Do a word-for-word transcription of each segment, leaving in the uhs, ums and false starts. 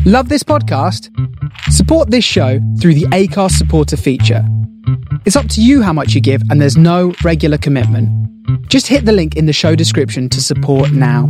Love this podcast? Support this show through the Acast supporter feature. It's up to you how much you give, and there's no regular commitment. Just hit the link in the show description to support now.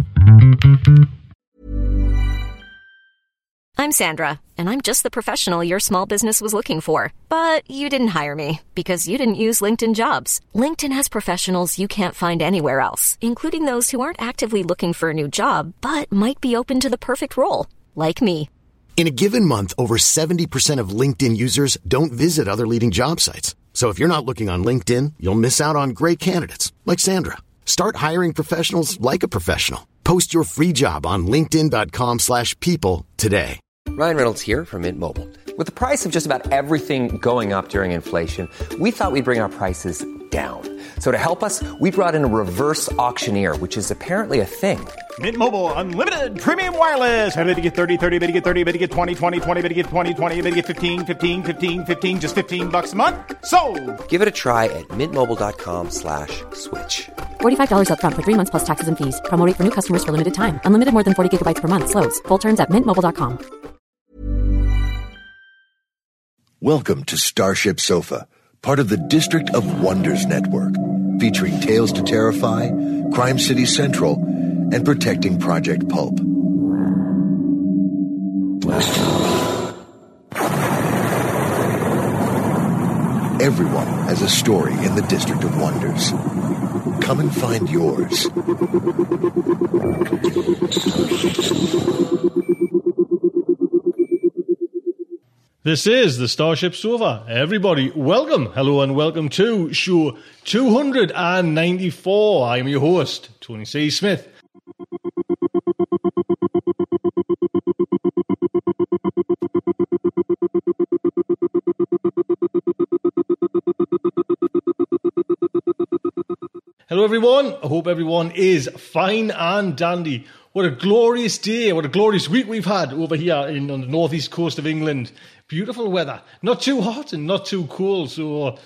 I'm Sandra, and I'm just the professional your small business was looking for. But you didn't hire me because you didn't use LinkedIn Jobs. LinkedIn has professionals you can't find anywhere else, including those who aren't actively looking for a new job, but might be open to the perfect role, like me. In a given month, over seventy percent of LinkedIn users don't visit other leading job sites. So if you're not looking on LinkedIn, you'll miss out on great candidates like Sandra. Start hiring professionals like a professional. Post your free job on linkedin.com slash people today. Ryan Reynolds here from Mint Mobile. With the price of just about everything going up during inflation, we thought we'd bring our prices down. So to help us, we brought in a reverse auctioneer, which is apparently a thing. Mint Mobile Unlimited Premium Wireless. How to get thirty, thirty, how to get thirty, how to get twenty, twenty, twenty, how to get twenty, twenty, how to get fifteen, fifteen, fifteen, fifteen, just fifteen bucks a month? Sold! Give it a try at mintmobile.com slash switch. forty-five dollars up front for three months plus taxes and fees. Promo rate for new customers for limited time. Unlimited more than forty gigabytes per month. Slows full terms at mint mobile dot com. Welcome to Starship Sofa, part of the District of Wonders network, featuring Tales to Terrify, Crime City Central, and Protecting Project Pulp. Everyone has a story in the District of Wonders. Come and find yours. This is the Starship Sofa. Everybody, welcome, hello and welcome to show two hundred ninety-four. I'm your host, Tony C. Smith. Hello everyone, I hope everyone is fine and dandy. What a glorious day, what a glorious week we've had over here in, on the northeast coast of England. Beautiful weather, not too hot and not too cold, so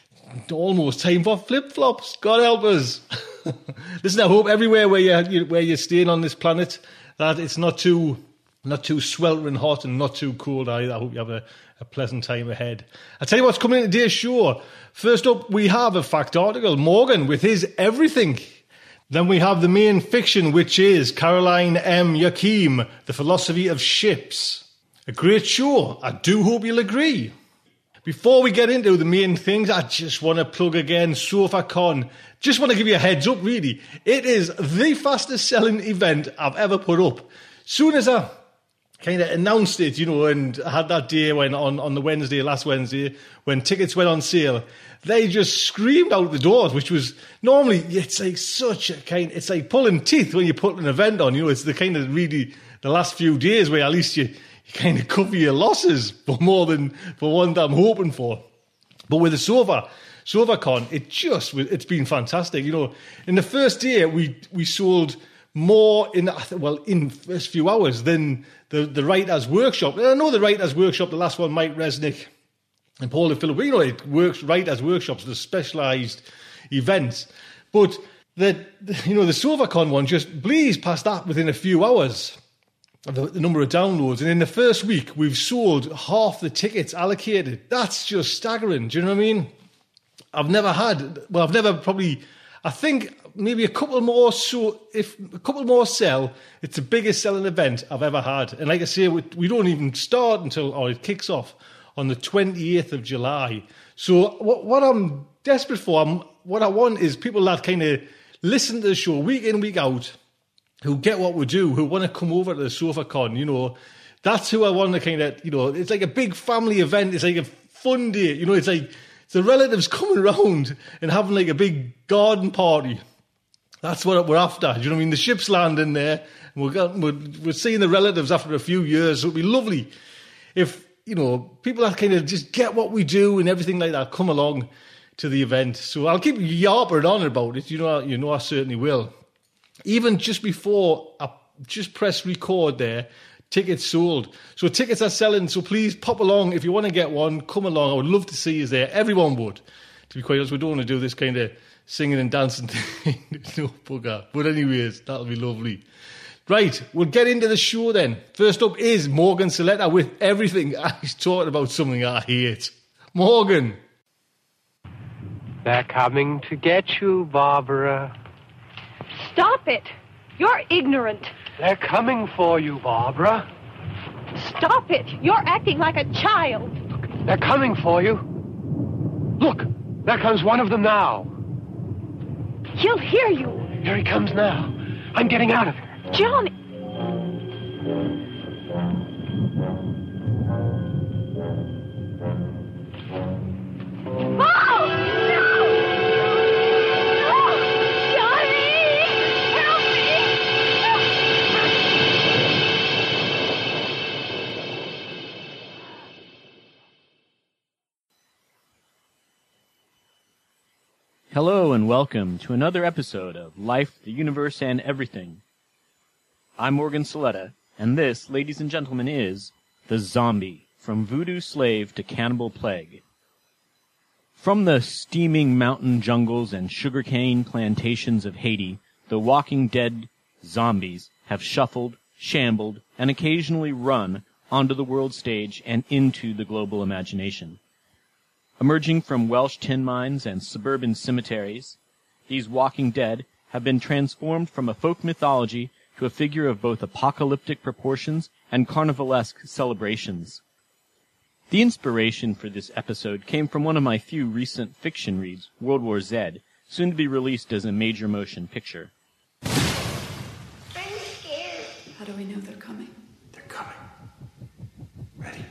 almost time for flip-flops, God help us. Listen, I hope everywhere where you're, where you're staying on this planet that it's not too not too sweltering hot and not too cold either. I hope you have a, a pleasant time ahead. I'll tell you what's coming in today's show. First up, we have a fact article, Morgan with his Everything. Then we have the main fiction, which is Caroline M. Yakim, The Philosophy of Ships. A great show. I do hope you'll agree. Before we get into the main things, I just want to plug again SofaCon. Just want to give you a heads up, really. It is the fastest selling event I've ever put up. Soon as I kind of announced it, you know, and had that day when on, on the Wednesday, last Wednesday, when tickets went on sale, they just screamed out the doors, which was normally, it's like such a kind, it's like pulling teeth when you put an event on, you know, it's the kind of really, the last few days where at least you, you kind of cover your losses for more than, for one that I'm hoping for. But with the Sofa, SofaCon, it just, it's been fantastic. You know, in the first day, we, we sold more in, well, in the first few hours than the, the Writers' Workshop. And I know the Writers' Workshop, the last one, Mike Resnick and Paul and Philip, you know, it works, Writers' Workshops, the specialised events. But the, you know, the SofaCon one just bleeds past that within a few hours. The, the number of downloads, and in the first week we've sold half the tickets allocated. That's just staggering. Do you know what I mean? I've never had, well, I've never probably, I think maybe a couple more. So if a couple more sell, it's the biggest selling event I've ever had. And like I say, we, we don't even start until, or it kicks off on the twenty-eighth of July. So what, what I'm desperate for, I'm, what I want is people that kind of listen to the show week in, week out, who get what we do, who want to come over to the SofaCon, you know. That's who I want to kind of, you know, it's like a big family event. It's like a fun day. You know, it's like it's the relatives coming around and having like a big garden party. That's what we're after. Do you know what I mean? The ship's landing there. And we're, we're, we're seeing the relatives after a few years. So it'd be lovely if, you know, people that kind of just get what we do and everything like that come along to the event. So I'll keep yarping on about it. You know, you know I certainly will. Even just before I just press record there, tickets sold. So tickets are selling. So please pop along. If you want to get one, come along. I would love to see you there. Everyone would. To be quite honest, we don't want to do this kind of singing and dancing thing. No bugger. But anyways, that'll be lovely. Right, we'll get into the show then. First up is Morgan Saletta with Everything. He's talking about something I hate. Morgan. They're coming to get you, Barbara. Stop it. You're ignorant. They're coming for you, Barbara. Stop it. You're acting like a child. They're coming for you. Look, there comes one of them now. He'll hear you. Here he comes now. I'm getting out of here. Johnny. Oh! No! No! Johnny! Help me! Hello and welcome to another episode of Life, the Universe, and Everything. I'm Morgan Saletta, and this, ladies and gentlemen, is The Zombie, From Voodoo Slave to Cannibal Plague. From the steaming mountain jungles and sugarcane plantations of Haiti, the walking dead zombies have shuffled, shambled, and occasionally run onto the world stage and into the global imagination. Emerging from Welsh tin mines and suburban cemeteries, these walking dead have been transformed from a folk mythology to a figure of both apocalyptic proportions and carnivalesque celebrations. The inspiration for this episode came from one of my few recent fiction reads, World War Z, soon to be released as a major motion picture. I'm scared. How do we know they're coming? They're coming. Ready?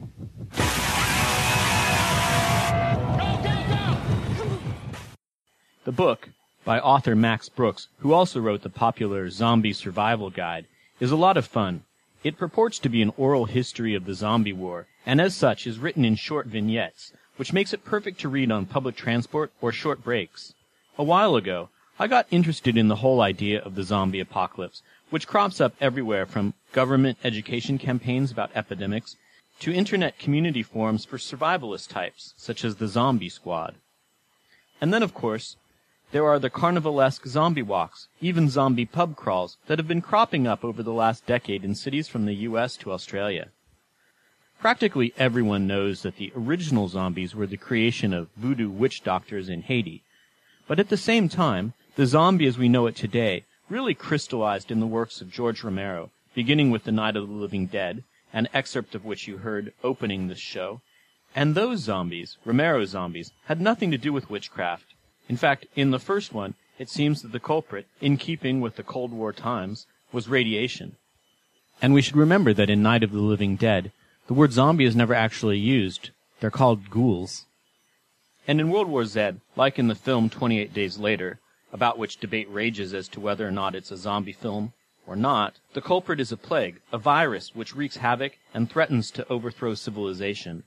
The book, by author Max Brooks, who also wrote the popular Zombie Survival Guide, is a lot of fun. It purports to be an oral history of the zombie war, and as such is written in short vignettes, which makes it perfect to read on public transport or short breaks. A while ago, I got interested in the whole idea of the zombie apocalypse, which crops up everywhere from government education campaigns about epidemics to internet community forums for survivalist types, such as the Zombie Squad. And then, of course, there are the carnivalesque zombie walks, even zombie pub crawls, that have been cropping up over the last decade in cities from the U S to Australia. Practically everyone knows that the original zombies were the creation of voodoo witch doctors in Haiti. But at the same time, the zombie as we know it today really crystallized in the works of George Romero, beginning with The Night of the Living Dead, an excerpt of which you heard opening this show. And those zombies, Romero's zombies, had nothing to do with witchcraft. In fact, in the first one, it seems that the culprit, in keeping with the Cold War times, was radiation. And we should remember that in Night of the Living Dead, the word zombie is never actually used. They're called ghouls. And in World War Z, like in the film twenty-eight days later, about which debate rages as to whether or not it's a zombie film or not, the culprit is a plague, a virus which wreaks havoc and threatens to overthrow civilization.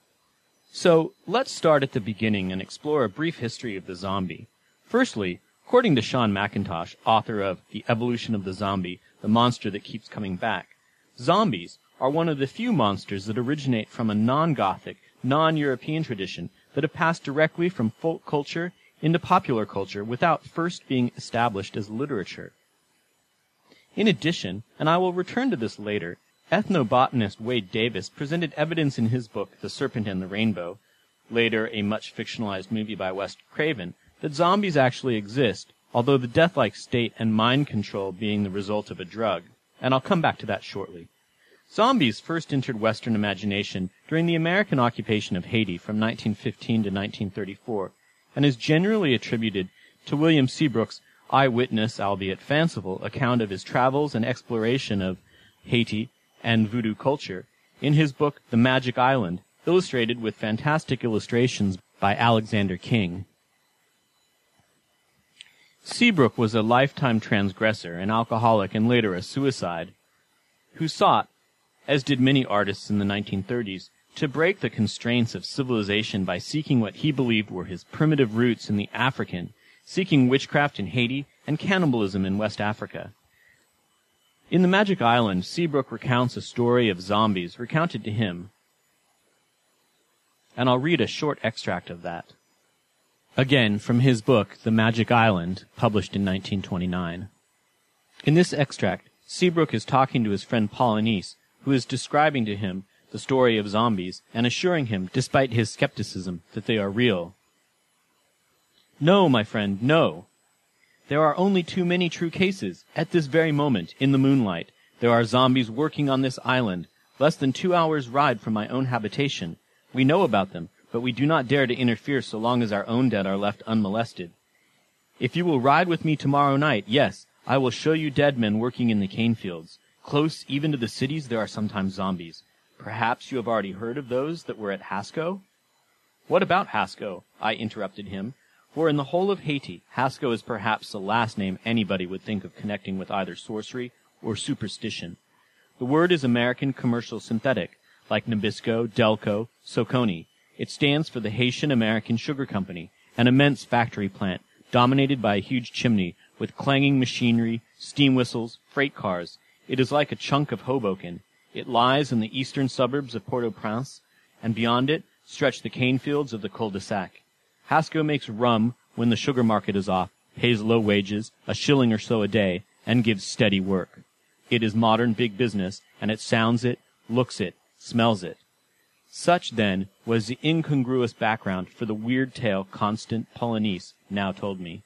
So, let's start at the beginning and explore a brief history of the zombie. Firstly, according to Sean McIntosh, author of The Evolution of the Zombie, The Monster That Keeps Coming Back, zombies are one of the few monsters that originate from a non-Gothic, non-European tradition that have passed directly from folk culture into popular culture without first being established as literature. In addition, and I will return to this later, ethnobotanist Wade Davis presented evidence in his book The Serpent and the Rainbow, later a much fictionalized movie by Wes Craven, that zombies actually exist, although the death-like state and mind control being the result of a drug, and I'll come back to that shortly. Zombies first entered Western imagination during the American occupation of Haiti from nineteen fifteen to nineteen thirty-four, and is generally attributed to William Seabrook's eyewitness, albeit fanciful, account of his travels and exploration of Haiti and voodoo culture in his book The Magic Island, illustrated with fantastic illustrations by Alexander King. Seabrook was a lifetime transgressor, an alcoholic, and later a suicide, who sought, as did many artists in the nineteen thirties, to break the constraints of civilization by seeking what he believed were his primitive roots in the African, seeking witchcraft in Haiti and cannibalism in West Africa. In The Magic Island, Seabrook recounts a story of zombies recounted to him, and I'll read a short extract of that. Again, from his book, The Magic Island, published in nineteen twenty-nine. In this extract, Seabrook is talking to his friend Polynice, who is describing to him the story of zombies and assuring him, despite his skepticism, that they are real. No, my friend, no. There are only too many true cases. At this very moment, in the moonlight, there are zombies working on this island, less than two hours' ride from my own habitation. We know about them, but we do not dare to interfere so long as our own dead are left unmolested. If you will ride with me tomorrow night, yes, I will show you dead men working in the cane fields. Close even to the cities there are sometimes zombies. Perhaps you have already heard of those that were at Hasco? What about Hasco? I interrupted him. For in the whole of Haiti, Hasco is perhaps the last name anybody would think of connecting with either sorcery or superstition. The word is American commercial synthetic, like Nabisco, Delco, Soconi. It stands for the Haitian American Sugar Company, an immense factory plant dominated by a huge chimney with clanging machinery, steam whistles, freight cars. It is like a chunk of Hoboken. It lies in the eastern suburbs of Port-au-Prince, and beyond it stretch the cane fields of the cul-de-sac. Hasco makes rum when the sugar market is off, pays low wages, a shilling or so a day, and gives steady work. It is modern big business, and it sounds it, looks it, smells it. Such, then, was the incongruous background for the weird tale Constant Polynice now told me.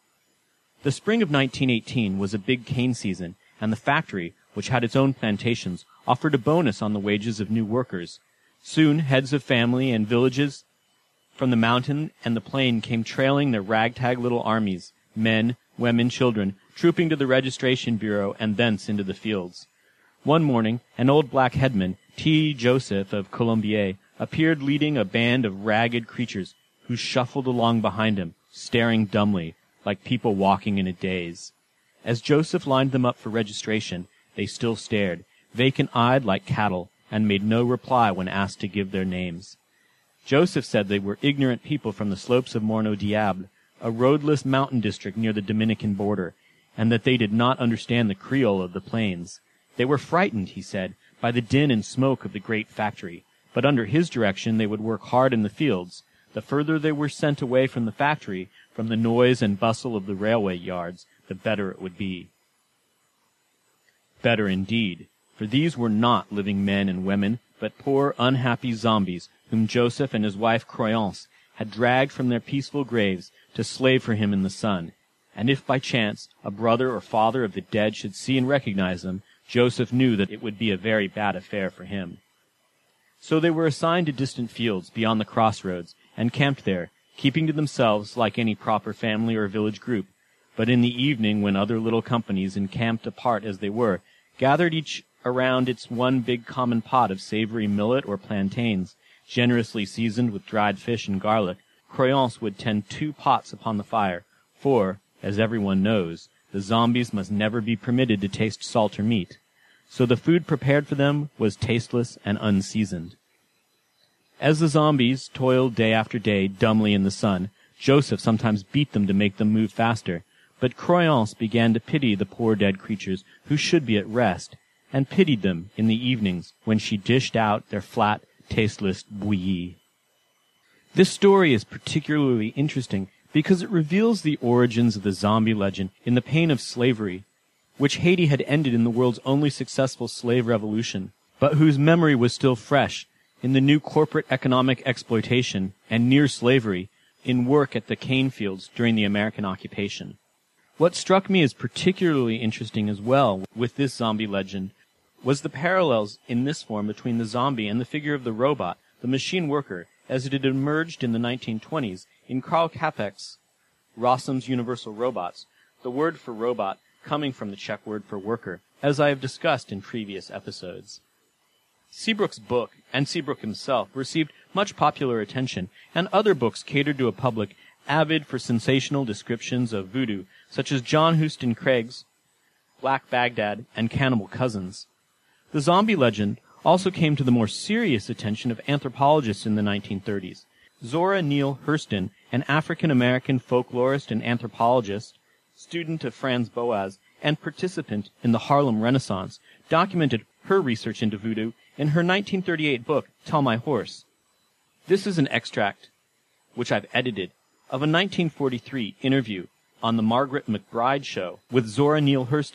The spring of nineteen eighteen was a big cane season, and the factory, which had its own plantations, offered a bonus on the wages of new workers. Soon heads of family and villages from the mountain and the plain came trailing their ragtag little armies, men, women, children, trooping to the registration bureau and thence into the fields. One morning, an old black headman, T. Joseph of Colombier, appeared leading a band of ragged creatures who shuffled along behind him, staring dumbly, like people walking in a daze. As Joseph lined them up for registration, they still stared, vacant-eyed like cattle, and made no reply when asked to give their names. Joseph said they were ignorant people from the slopes of Morno Diable, a roadless mountain district near the Dominican border, and that they did not understand the Creole of the plains. They were frightened, he said, by the din and smoke of the great factory, but under his direction they would work hard in the fields. The further they were sent away from the factory, from the noise and bustle of the railway yards, the better it would be. Better indeed, for these were not living men and women, but poor, unhappy zombies whom Joseph and his wife Croyance had dragged from their peaceful graves to slave for him in the sun. And if by chance a brother or father of the dead should see and recognize them, Joseph knew that it would be a very bad affair for him. So they were assigned to distant fields beyond the crossroads, and camped there, keeping to themselves like any proper family or village group. But in the evening, when other little companies, encamped apart as they were, gathered each around its one big common pot of savory millet or plantains, generously seasoned with dried fish and garlic, Croyance would tend two pots upon the fire, for, as everyone knows, the zombies must never be permitted to taste salt or meat. So the food prepared for them was tasteless and unseasoned. As the zombies toiled day after day dumbly in the sun, Joseph sometimes beat them to make them move faster, but Croyance began to pity the poor dead creatures who should be at rest, and pitied them in the evenings when she dished out their flat, tasteless bouillie. This story is particularly interesting because it reveals the origins of the zombie legend in the pain of slavery, which Haiti had ended in the world's only successful slave revolution, but whose memory was still fresh in the new corporate economic exploitation and near slavery in work at the cane fields during the American occupation. What struck me as particularly interesting as well with this zombie legend was the parallels in this form between the zombie and the figure of the robot, the machine worker, as it had emerged in the nineteen twenties in Karl Čapek's Rossum's Universal Robots, the word for robot coming from the Czech word for worker, as I have discussed in previous episodes. Seabrook's book, and Seabrook himself, received much popular attention, and other books catered to a public avid for sensational descriptions of voodoo, such as John Huston Craig's Black Baghdad and Cannibal Cousins. The zombie legend also came to the more serious attention of anthropologists in the nineteen thirties. Zora Neale Hurston, an African-American folklorist and anthropologist, student of Franz Boas, and participant in the Harlem Renaissance, documented her research into voodoo in her nineteen thirty-eight book, Tell My Horse. This is an extract, which I've edited, of a nineteen forty-three interview on the Margaret McBride Show with Zora Neale Hurston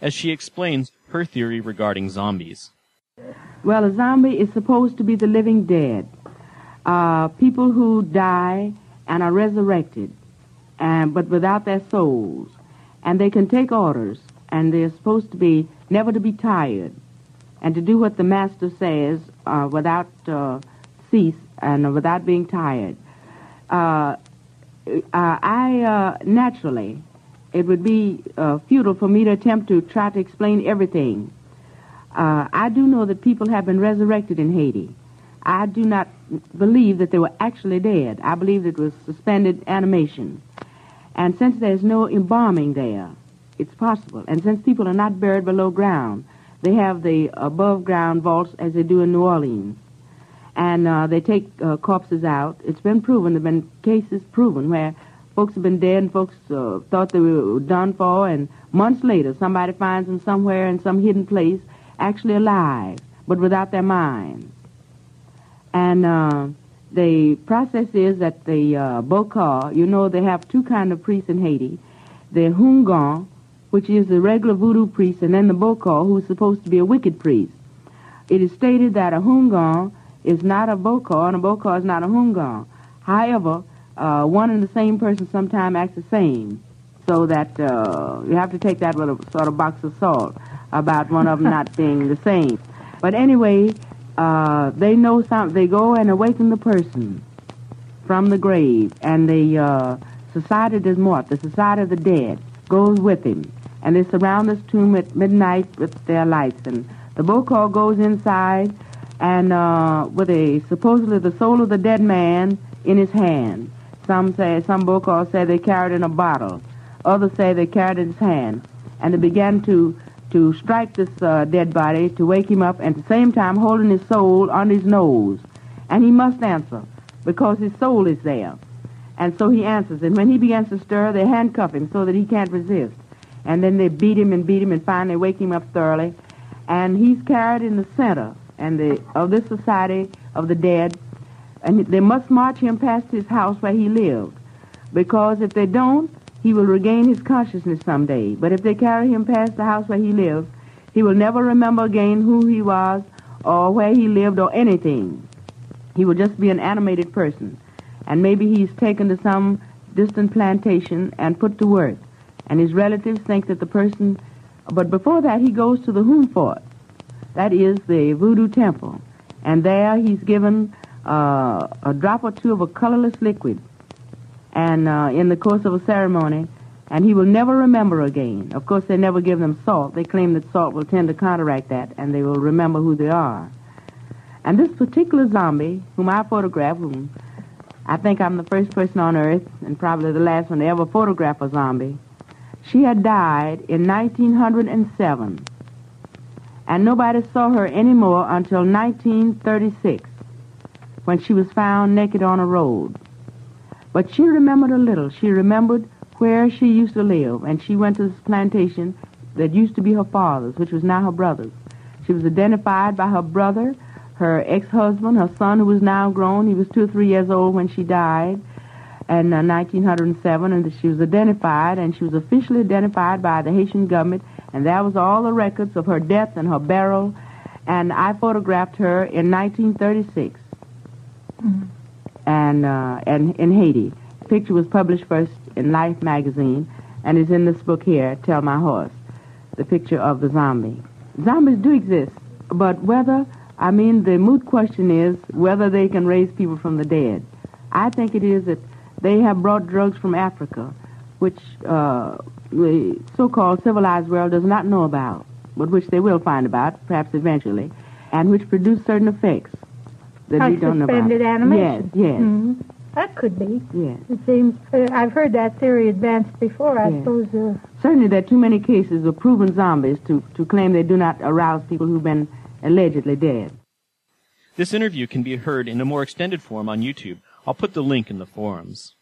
as she explains her theory regarding zombies. Well, a zombie is supposed to be the living dead. Uh, people who die and are resurrected, and, but without their souls. And they can take orders, and they're supposed to be never to be tired, and to do what the master says uh, without uh, cease and without being tired. Uh, uh, I, uh, naturally, it would be uh, futile for me to attempt to try to explain everything. Uh, I do know that people have been resurrected in Haiti. I do not believe that they were actually dead. I believe it was suspended animation. And since there's no embalming there, it's possible. And since people are not buried below ground, they have the above-ground vaults as they do in New Orleans. And uh, they take uh, corpses out. It's been proven, there have been cases proven where folks have been dead and folks uh, thought they were done for, and months later somebody finds them somewhere in some hidden place, actually alive, but without their minds. And uh, the process is that the uh, Bokar, you know, they have two kind of priests in Haiti. The Hungan, which is the regular voodoo priest, and then the Bokar, who's supposed to be a wicked priest. It is stated that a Hungan is not a Bokar, and a Bokar is not a Hungan. However, uh, one and the same person sometimes acts the same, so that uh, you have to take that with a sort of box of salt about one of them not being the same. But anyway, uh, they know some. They go and awaken the person from the grave, and the uh, Society des Morts, the Society of the Dead, goes with him, and they surround this tomb at midnight with their lights. And the Bokar goes inside, and uh, with a supposedly the soul of the dead man in his hand. Some say, some Bokar say they carried in a bottle. Others say they carried it in his hand, and they began to to strike this uh, dead body to wake him up, and at the same time holding his soul on his nose. And he must answer, because his soul is there. And so he answers, and when he begins to stir, they handcuff him so that he can't resist. And then they beat him and beat him, and finally wake him up thoroughly. And he's carried in the center and the of this Society of the Dead, and they must march him past his house where he lived, because if they don't, he will regain his consciousness someday. But if they carry him past the house where he lived, he will never remember again who he was or where he lived or anything. He will just be an animated person. And maybe he's taken to some distant plantation and put to work. And his relatives think that the person... But before that, he goes to the Hoom Fort. That is the voodoo temple. And there he's given uh, a drop or two of a colorless liquid, and uh, in the course of a ceremony, and he will never remember again. Of course, they never give them salt. They claim that salt will tend to counteract that, and they will remember who they are. And this particular zombie, whom I photographed, whom I think I'm the first person on earth, and probably the last one to ever photograph a zombie, she had died in nineteen oh seven, and nobody saw her anymore until nineteen thirty-six, when she was found naked on a road. But she remembered a little. She remembered where she used to live, and she went to this plantation that used to be her father's, which was now her brother's. She was identified by her brother, her ex-husband, her son, who was now grown. He was two or three years old when she died in uh, nineteen oh seven, and she was identified, and she was officially identified by the Haitian government, and that was all the records of her death and her burial, and I photographed her in nineteen thirty-six. Mm-hmm. And, uh, and in Haiti. The picture was published first in Life magazine and is in this book here, Tell My Horse, the picture of the zombie. Zombies do exist, but whether, I mean, the moot question is whether they can raise people from the dead. I think it is that they have brought drugs from Africa, which uh, the so-called civilized world does not know about, but which they will find about, perhaps eventually, and which produce certain effects that like we don't know about. Suspended animation. Yes, yes. Mm-hmm. That could be. Yes. It seems, uh, I've heard that theory advanced before, I yes. suppose. Uh, Certainly there are too many cases of proven zombies to, to claim they do not arouse people who've been allegedly dead. This interview can be heard in a more extended form on YouTube. I'll put the link in the forums.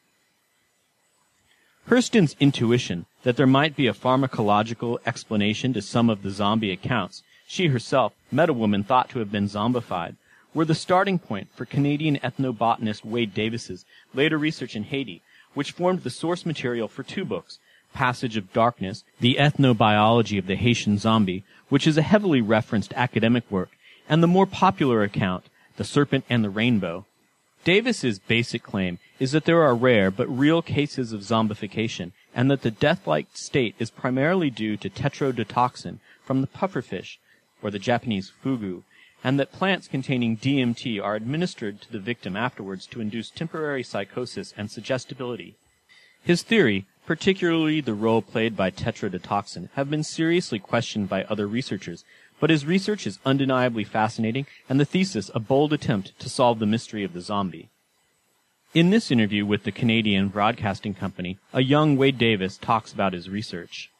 Hurston's intuition that there might be a pharmacological explanation to some of the zombie accounts she herself met a woman thought to have been zombified were the starting point for Canadian ethnobotanist Wade Davis's later research in Haiti, which formed the source material for two books, Passage of Darkness, The Ethnobiology of the Haitian Zombie, which is a heavily referenced academic work, and the more popular account, The Serpent and the Rainbow. Davis's basic claim is that there are rare but real cases of zombification, and that the death-like state is primarily due to tetrodotoxin from the pufferfish, or the Japanese fugu, and that plants containing D M T are administered to the victim afterwards to induce temporary psychosis and suggestibility. His theory, particularly the role played by tetrodotoxin, have been seriously questioned by other researchers, but his research is undeniably fascinating, and the thesis a bold attempt to solve the mystery of the zombie. In this interview with the Canadian Broadcasting Company, a young Wade Davis talks about his research.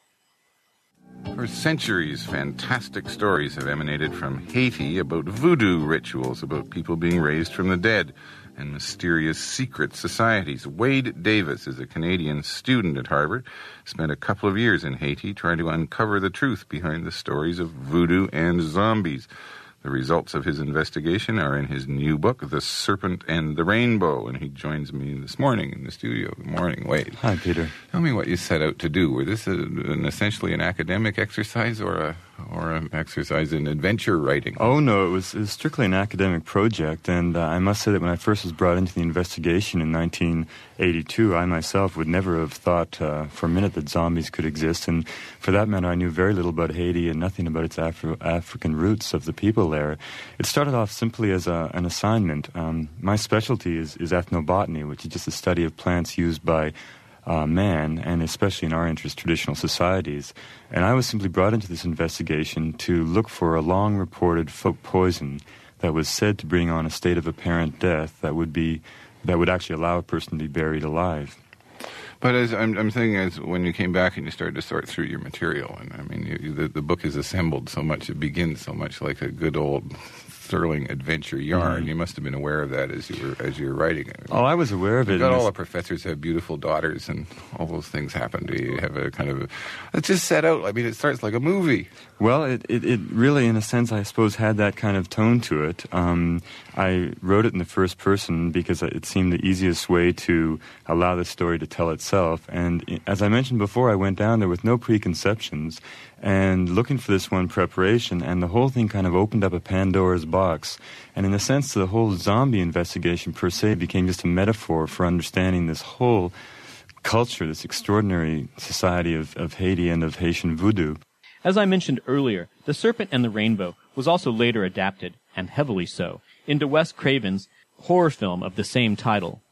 For centuries, fantastic stories have emanated from Haiti about voodoo rituals, about people being raised from the dead, and mysterious secret societies. Wade Davis is a Canadian student at Harvard, spent a couple of years in Haiti trying to uncover the truth behind the stories of voodoo and zombies. The results of his investigation are in his new book, The Serpent and the Rainbow, and he joins me this morning in the studio. Good morning, Wade. Hi, Peter. Tell me what you set out to do. Were this a, an essentially an academic exercise or a or an exercise in adventure writing? Oh, no, it was, it was strictly an academic project, and uh, I must say that when I first was brought into the investigation in nineteen eighty-two, I myself would never have thought uh, for a minute that zombies could exist, and for that matter, I knew very little about Haiti and nothing about its Afro- African roots of the people there. It started off simply as a, an assignment. Um, my specialty is, is ethnobotany, which is just the study of plants used by Uh, man, and especially in our interest, traditional societies. And I was simply brought into this investigation to look for a long-reported folk poison that was said to bring on a state of apparent death that would be that would actually allow a person to be buried alive. But as I'm, I'm thinking, as when you came back and you started to sort through your material, and I mean, you, the, the book is assembled so much, it begins so much like a good old Sterling adventure yarn. Mm-hmm. You must have been aware of that as you were as you were writing it. I mean, oh, I was aware of it. Got all the professors have beautiful daughters, and all those things happen. Do you have a kind of a, it's just set out? I mean, it starts like a movie. Well, it, it, it really, in a sense, I suppose, had that kind of tone to it. Um, I wrote it in the first person because it seemed the easiest way to allow the story to tell itself. And as I mentioned before, I went down there with no preconceptions and looking for this one preparation, and the whole thing kind of opened up a Pandora's box. And in a sense, the whole zombie investigation per se became just a metaphor for understanding this whole culture, this extraordinary society of, of Haiti and of Haitian voodoo. As I mentioned earlier, The Serpent and the Rainbow was also later adapted, and heavily so, into Wes Craven's horror film of the same title.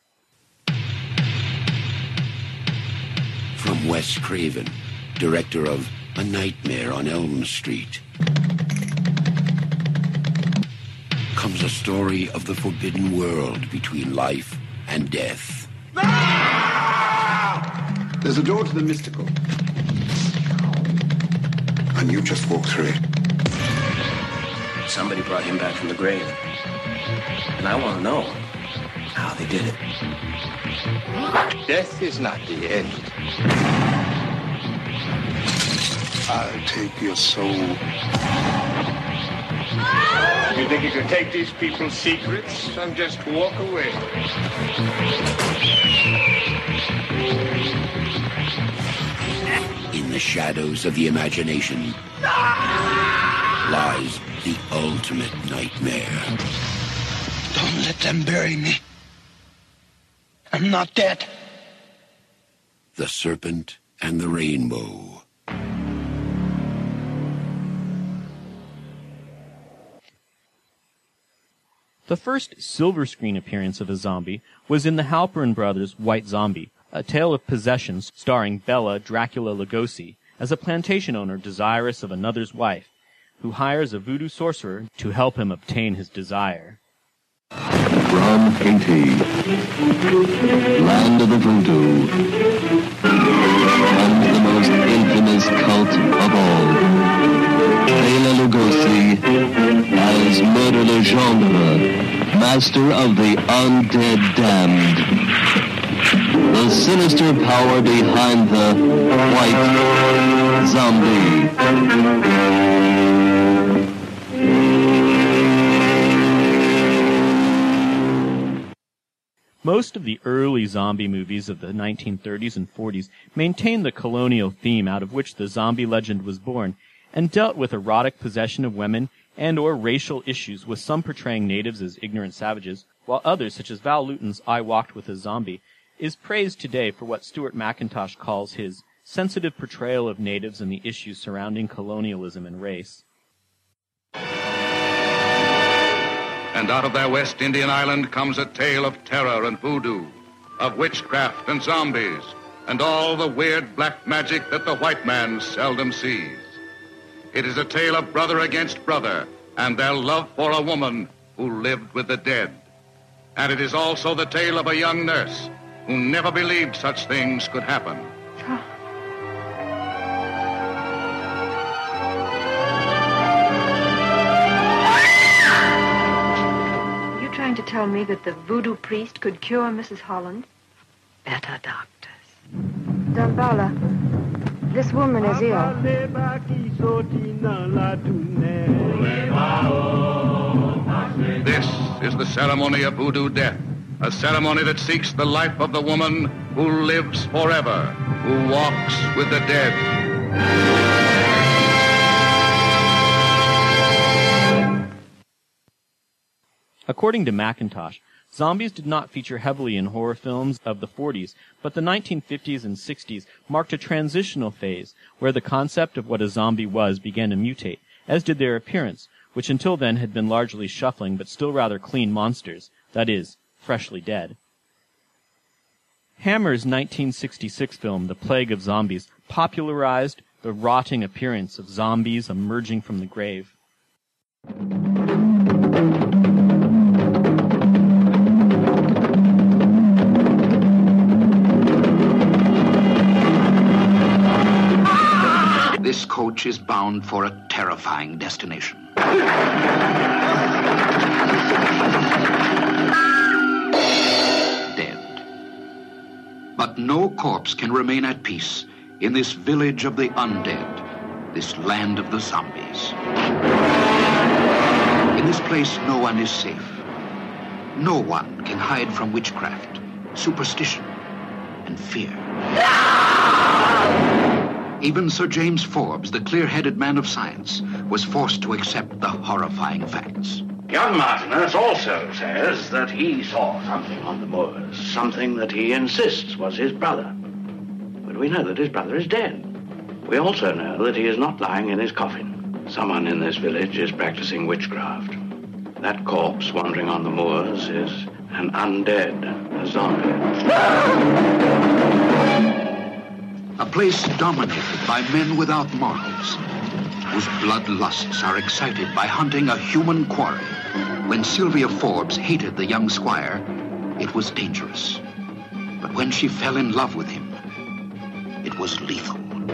From Wes Craven, director of A Nightmare on Elm Street, comes a story of the forbidden world between life and death. There's a door to the mystical, and you just walk through it. Somebody brought him back from the grave, and I want to know how they did it. Death is not the end. I'll take your soul. You think you can take these people's secrets and just walk away? In the shadows of the imagination lies the ultimate nightmare. Don't let them bury me. I'm not dead. The Serpent and the Rainbow. The first silver screen appearance of a zombie was in the Halperin Brothers' White Zombie, a tale of possessions starring Bela Dracula Lugosi as a plantation owner desirous of another's wife, who hires a voodoo sorcerer to help him obtain his desire. From Haiti, land of the voodoo, comes the most infamous cult of all. Bela Lugosi as Murder Legendre, master of the undead damned. The sinister power behind the White Zombie. Most of the early zombie movies of the nineteen thirties and forties maintained the colonial theme out of which the zombie legend was born, and dealt with erotic possession of women and or racial issues, with some portraying natives as ignorant savages, while others, such as Val Lewton's I Walked with a Zombie, is praised today for what Stuart McIntosh calls his sensitive portrayal of natives and the issues surrounding colonialism and race. And out of their West Indian island comes a tale of terror and voodoo, of witchcraft and zombies, and all the weird black magic that the white man seldom sees. It is a tale of brother against brother and their love for a woman who lived with the dead. And it is also the tale of a young nurse who never believed such things could happen. Are you trying to tell me that the voodoo priest could cure Missus Holland? Better doctors. Dambala, this woman is ill. This is the ceremony of voodoo death, a ceremony that seeks the life of the woman who lives forever, who walks with the dead. According to McIntosh, zombies did not feature heavily in horror films of the forties, but the nineteen fifties and sixties marked a transitional phase where the concept of what a zombie was began to mutate, as did their appearance, which until then had been largely shuffling but still rather clean monsters, that is, freshly dead. Hammer's nineteen sixty-six film, The Plague of Zombies, popularized the rotting appearance of zombies emerging from the grave. This coach is bound for a terrifying destination. Dead. But no corpse can remain at peace in this village of the undead, this land of the zombies. In this place, no one is safe. No one can hide from witchcraft, superstition, and fear. Even Sir James Forbes, the clear-headed man of science, was forced to accept the horrifying facts. Young Martinus also says that he saw something on the moors, something that he insists was his brother. But we know that his brother is dead. We also know that he is not lying in his coffin. Someone in this village is practicing witchcraft. That corpse wandering on the moors is an undead, a zombie. A place dominated by men without morals, whose bloodlusts are excited by hunting a human quarry. When Sylvia Forbes hated the young squire, it was dangerous. But when she fell in love with him, it was lethal.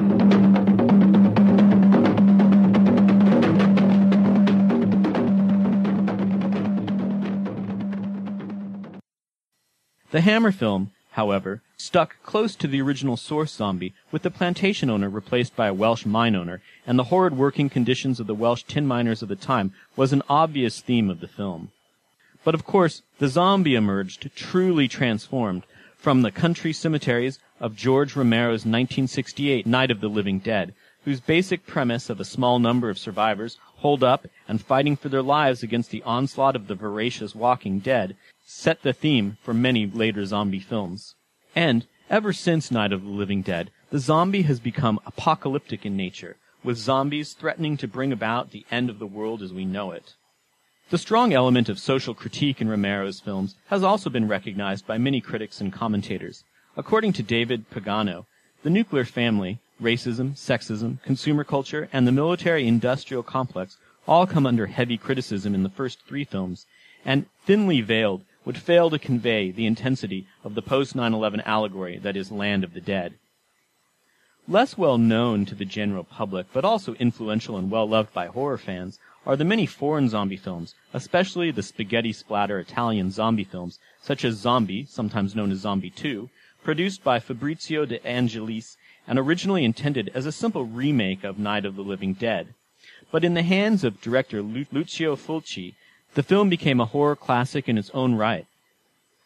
The Hammer film, however, stuck close to the original source zombie, with the plantation owner replaced by a Welsh mine owner, and the horrid working conditions of the Welsh tin miners of the time was an obvious theme of the film. But of course, the zombie emerged truly transformed from the country cemeteries of George Romero's nineteen sixty-eight Night of the Living Dead, whose basic premise of a small number of survivors holed up and fighting for their lives against the onslaught of the voracious walking dead set the theme for many later zombie films. And, ever since Night of the Living Dead, the zombie has become apocalyptic in nature, with zombies threatening to bring about the end of the world as we know it. The strong element of social critique in Romero's films has also been recognized by many critics and commentators. According to David Pagano, the nuclear family, racism, sexism, consumer culture, and the military-industrial complex all come under heavy criticism in the first three films, and thinly veiled would fail to convey the intensity of the post nine eleven allegory that is Land of the Dead. Less well known to the general public, but also influential and well-loved by horror fans, are the many foreign zombie films, especially the spaghetti splatter Italian zombie films, such as Zombie, sometimes known as Zombie two, produced by Fabrizio De Angelis and originally intended as a simple remake of Night of the Living Dead. But in the hands of director Lu- Lucio Fulci, the film became a horror classic in its own right.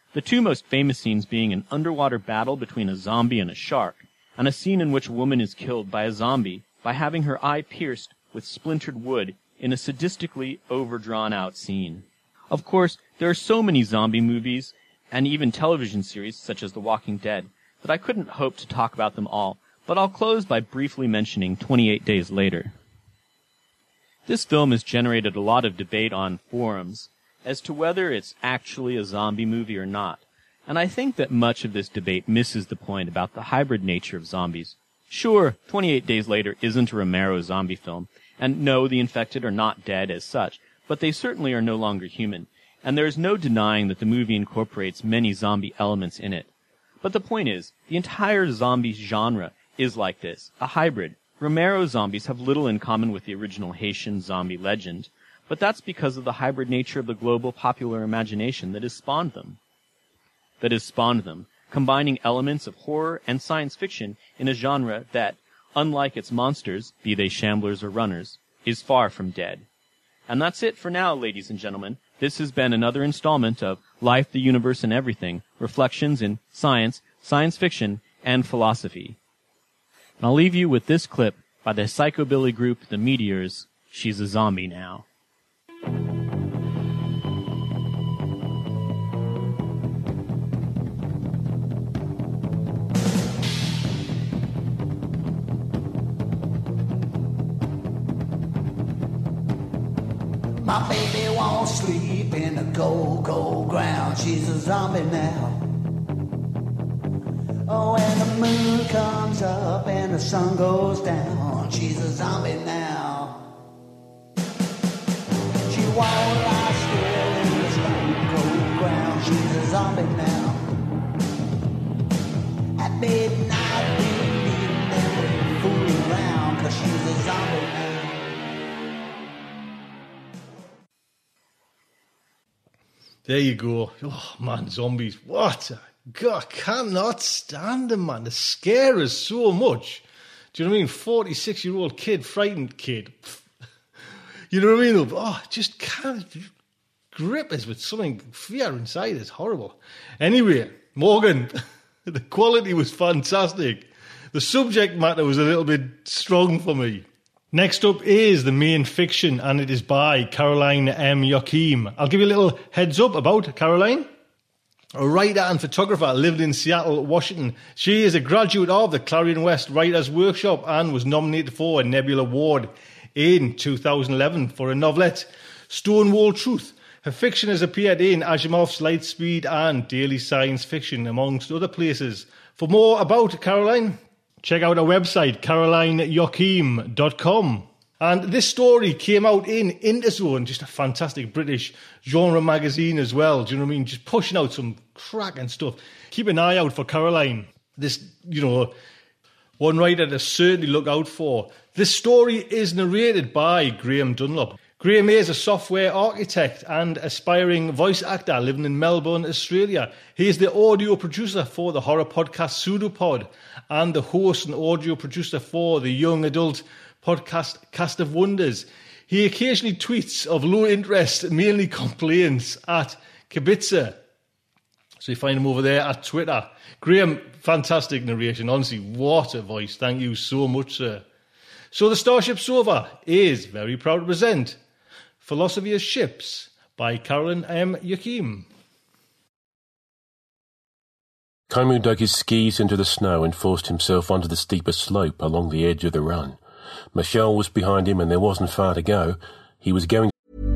the two most famous scenes being an underwater battle between a zombie and a shark, and a scene in which a woman is killed by a zombie by having her eye pierced with splintered wood in a sadistically overdrawn-out scene. Of course, there are so many zombie movies, and even television series such as The Walking Dead, that I couldn't hope to talk about them all, but I'll close by briefly mentioning twenty-eight Days Later. This film has generated a lot of debate on forums as to whether it's actually a zombie movie or not, and I think that much of this debate misses the point about the hybrid nature of zombies. Sure, twenty-eight Days Later isn't a Romero zombie film, and no, the infected are not dead as such, but they certainly are no longer human, and there is no denying that the movie incorporates many zombie elements in it. But the point is, the entire zombie genre is like this, a hybrid. Romero zombies have little in common with the original Haitian zombie legend, but that's because of the hybrid nature of the global popular imagination that has spawned them. That has spawned them, combining elements of horror and science fiction in a genre that, unlike its monsters, be they shamblers or runners, is far from dead. And that's it for now, ladies and gentlemen. This has been another installment of Life, the Universe, and Everything, Reflections in Science, Science Fiction, and Philosophy. And I'll leave you with this clip by the psychobilly group The Meteors, She's a Zombie Now. My baby won't sleep in the cold, cold ground. She's a zombie now. Oh, when the moon comes up and the sun goes down, she's a zombie now. She won't lie still in the stone cold ground. She's a zombie now. At midnight, we meet them fooling around, 'cause she's a zombie now. There you go. Oh, man, zombies. What? God, I cannot stand them, man. They scare us so much. Do you know what I mean? forty-six-year-old kid, frightened kid. You know what I mean? Oh, just can't grip us with something fear inside. It's horrible. Anyway, Morgan, the quality was fantastic. The subject matter was a little bit strong for me. Next up is the main fiction, and it is by Caroline M. Joachim. I'll give you a little heads up about Caroline. A writer and photographer, lived in Seattle, Washington. She is a graduate of the Clarion West Writers' Workshop and was nominated for a Nebula Award in two thousand eleven for a novelette, Stonewall Truth. Her fiction has appeared in Asimov's Lightspeed and Daily Science Fiction, amongst other places. For more about Caroline, check out our website, caroline joachim dot com. And this story came out in Interzone, just a fantastic British genre magazine as well. Do you know what I mean? Just pushing out some cracking stuff. Keep an eye out for Caroline. This, you know, one writer to certainly look out for. This story is narrated by Graham Dunlop. Graham is a software architect and aspiring voice actor living in Melbourne, Australia. He is the audio producer for the horror podcast Pseudopod and the host and audio producer for the young adult podcast Cast of Wonders. He occasionally tweets of low interest, mainly complaints at Kibitzer. So you find him over there at Twitter. Graham, fantastic narration. Honestly, what a voice. Thank you so much, sir. So the Starship Sofa is very proud to present Philosophy of Ships by Caroline M. Joachim. Kaimu dug his skis into the snow and forced himself onto the steeper slope along the edge of the run. Michelle was behind him and there wasn't far to go. He was going...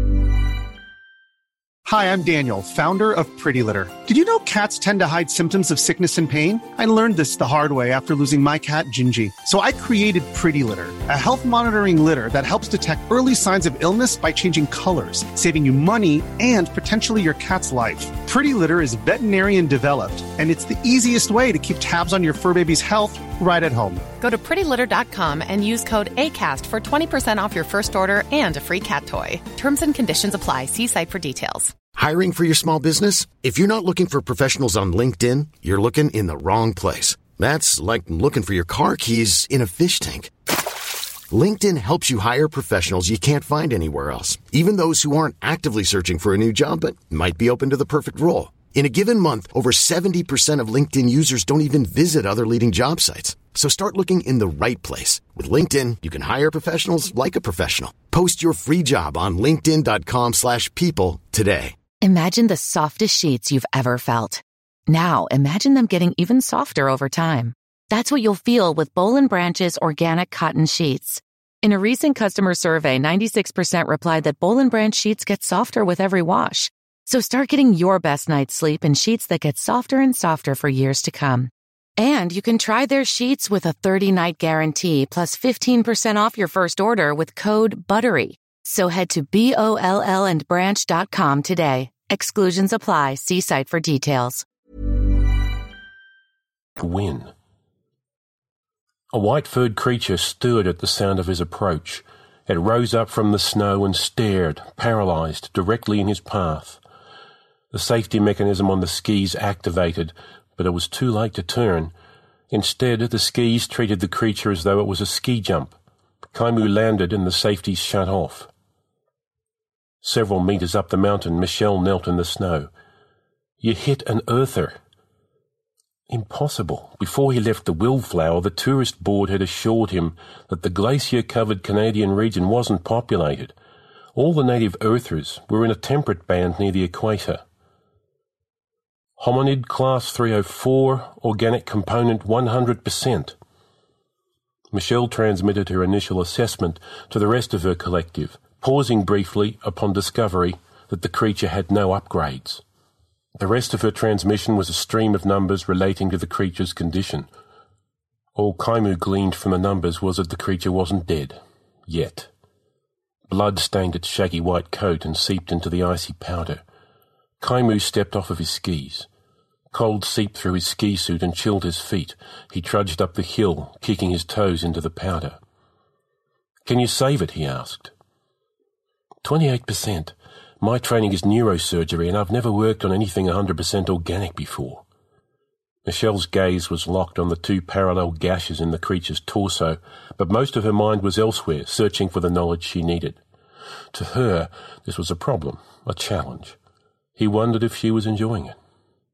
Hi, I'm Daniel, founder of Pretty Litter. Did you know cats tend to hide symptoms of sickness and pain? I learned this the hard way after losing my cat, Gingy. So I created Pretty Litter, a health monitoring litter that helps detect early signs of illness by changing colors, saving you money and potentially your cat's life. Pretty Litter is veterinarian developed, and it's the easiest way to keep tabs on your fur baby's health right at home. Go to pretty litter dot com and use code ACAST for twenty percent off your first order and a free cat toy. Terms and conditions apply. See site for details. Hiring for your small business? If you're not looking for professionals on LinkedIn, you're looking in the wrong place. That's like looking for your car keys in a fish tank. LinkedIn helps you hire professionals you can't find anywhere else, even those who aren't actively searching for a new job but might be open to the perfect role. In a given month, over seventy percent of LinkedIn users don't even visit other leading job sites. So start looking in the right place. With LinkedIn, you can hire professionals like a professional. Post your free job on linkedin.com slash people today. Imagine the softest sheets you've ever felt. Now imagine them getting even softer over time. That's what you'll feel with Boll and Branch's organic cotton sheets. In a recent customer survey, ninety-six percent replied that Boll and Branch sheets get softer with every wash. So start getting your best night's sleep in sheets that get softer and softer for years to come. And you can try their sheets with a thirty-night guarantee plus fifteen percent off your first order with code BUTTERY. So head to B O L L and branch dot com today. Exclusions apply. See site for details. Win. A white-furred creature stirred at the sound of his approach. It rose up from the snow and stared, paralysed, directly in his path. The safety mechanism on the skis activated, but it was too late to turn. Instead, the skis treated the creature as though it was a ski jump. Kaimu landed and the safeties shut off. Several metres up the mountain, Michelle knelt in the snow. You hit an earther. Impossible. Before he left the Wildflower, the tourist board had assured him that the glacier-covered Canadian region wasn't populated. All the native earthers were in a temperate band near the equator. Hominid class three oh four, organic component one hundred percent. Michelle transmitted her initial assessment to the rest of her collective, pausing briefly upon discovery that the creature had no upgrades. The rest of her transmission was a stream of numbers relating to the creature's condition. All Kaimu gleaned from the numbers was that the creature wasn't dead. Yet. Blood stained its shaggy white coat and seeped into the icy powder. Kaimu stepped off of his skis. Cold seeped through his ski suit and chilled his feet. He trudged up the hill, kicking his toes into the powder. Can you save it? He asked. Twenty-eight percent. My training is neurosurgery and I've never worked on anything one hundred percent organic before. Michelle's gaze was locked on the two parallel gashes in the creature's torso, but most of her mind was elsewhere, searching for the knowledge she needed. To her, this was a problem, a challenge. He wondered if she was enjoying it.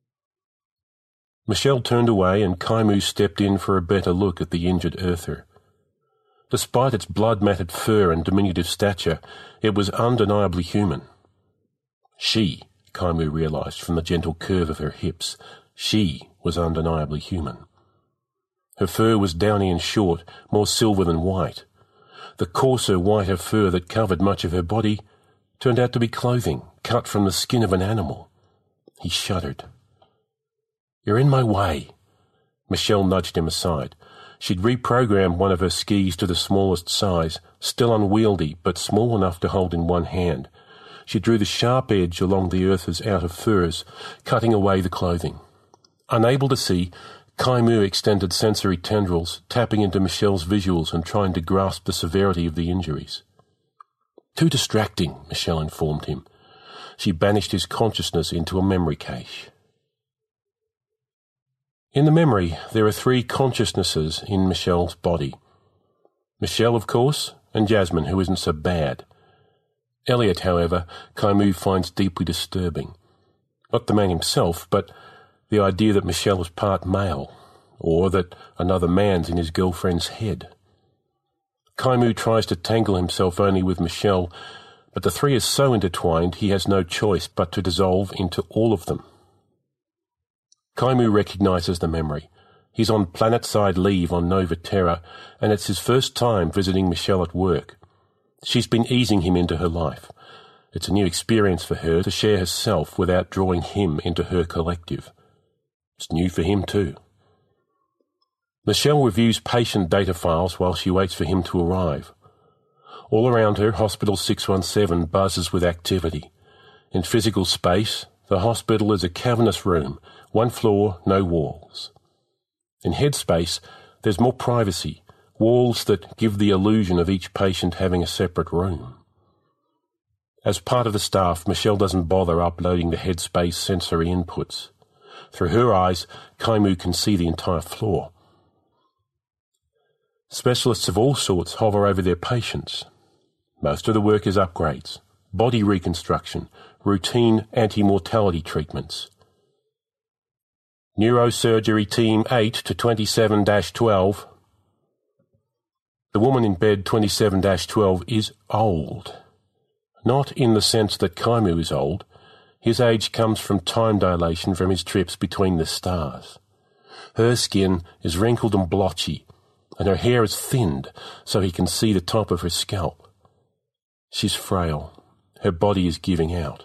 Michelle turned away and Kaimu stepped in for a better look at the injured earther. Despite its blood-matted fur and diminutive stature, it was undeniably human. She, Kaimu realised from the gentle curve of her hips, she was undeniably human. Her fur was downy and short, more silver than white. The coarser, whiter fur that covered much of her body turned out to be clothing, cut from the skin of an animal. He shuddered. You're in my way. Michelle nudged him aside. She'd reprogrammed one of her skis to the smallest size, still unwieldy, but small enough to hold in one hand. She drew the sharp edge along the earther's outer furs, cutting away the clothing. Unable to see, Kaimu extended sensory tendrils, tapping into Michelle's visuals and trying to grasp the severity of the injuries. Too distracting, Michelle informed him. She banished his consciousness into a memory cache. In the memory, there are three consciousnesses in Michelle's body. Michelle, of course, and Jasmine, who isn't so bad. Elliot, however, Kaimu finds deeply disturbing. Not the man himself, but the idea that Michelle is part male, or that another man's in his girlfriend's head. Kaimu tries to tangle himself only with Michelle, but the three are so intertwined he has no choice but to dissolve into all of them. Kaimu recognises the memory. He's on planet-side leave on Nova Terra, and it's his first time visiting Michelle at work. She's been easing him into her life. It's a new experience for her to share herself without drawing him into her collective. It's new for him too. Michelle reviews patient data files while she waits for him to arrive. All around her, Hospital six one seven buzzes with activity. In physical space, the hospital is a cavernous room, one floor, no walls. In headspace, there's more privacy, walls that give the illusion of each patient having a separate room. As part of the staff, Michelle doesn't bother uploading the headspace sensory inputs. Through her eyes, Kaimu can see the entire floor. Specialists of all sorts hover over their patients. Most of the work is upgrades, body reconstruction, routine anti-mortality treatments. Neurosurgery Team eight to twenty-seven dash twelve. The woman in bed twenty-seven dash twelve is old. Not in the sense that Kaimu is old. His age comes from time dilation from his trips between the stars. Her skin is wrinkled and blotchy, and her hair is thinned so he can see the top of her scalp. She's frail. Her body is giving out.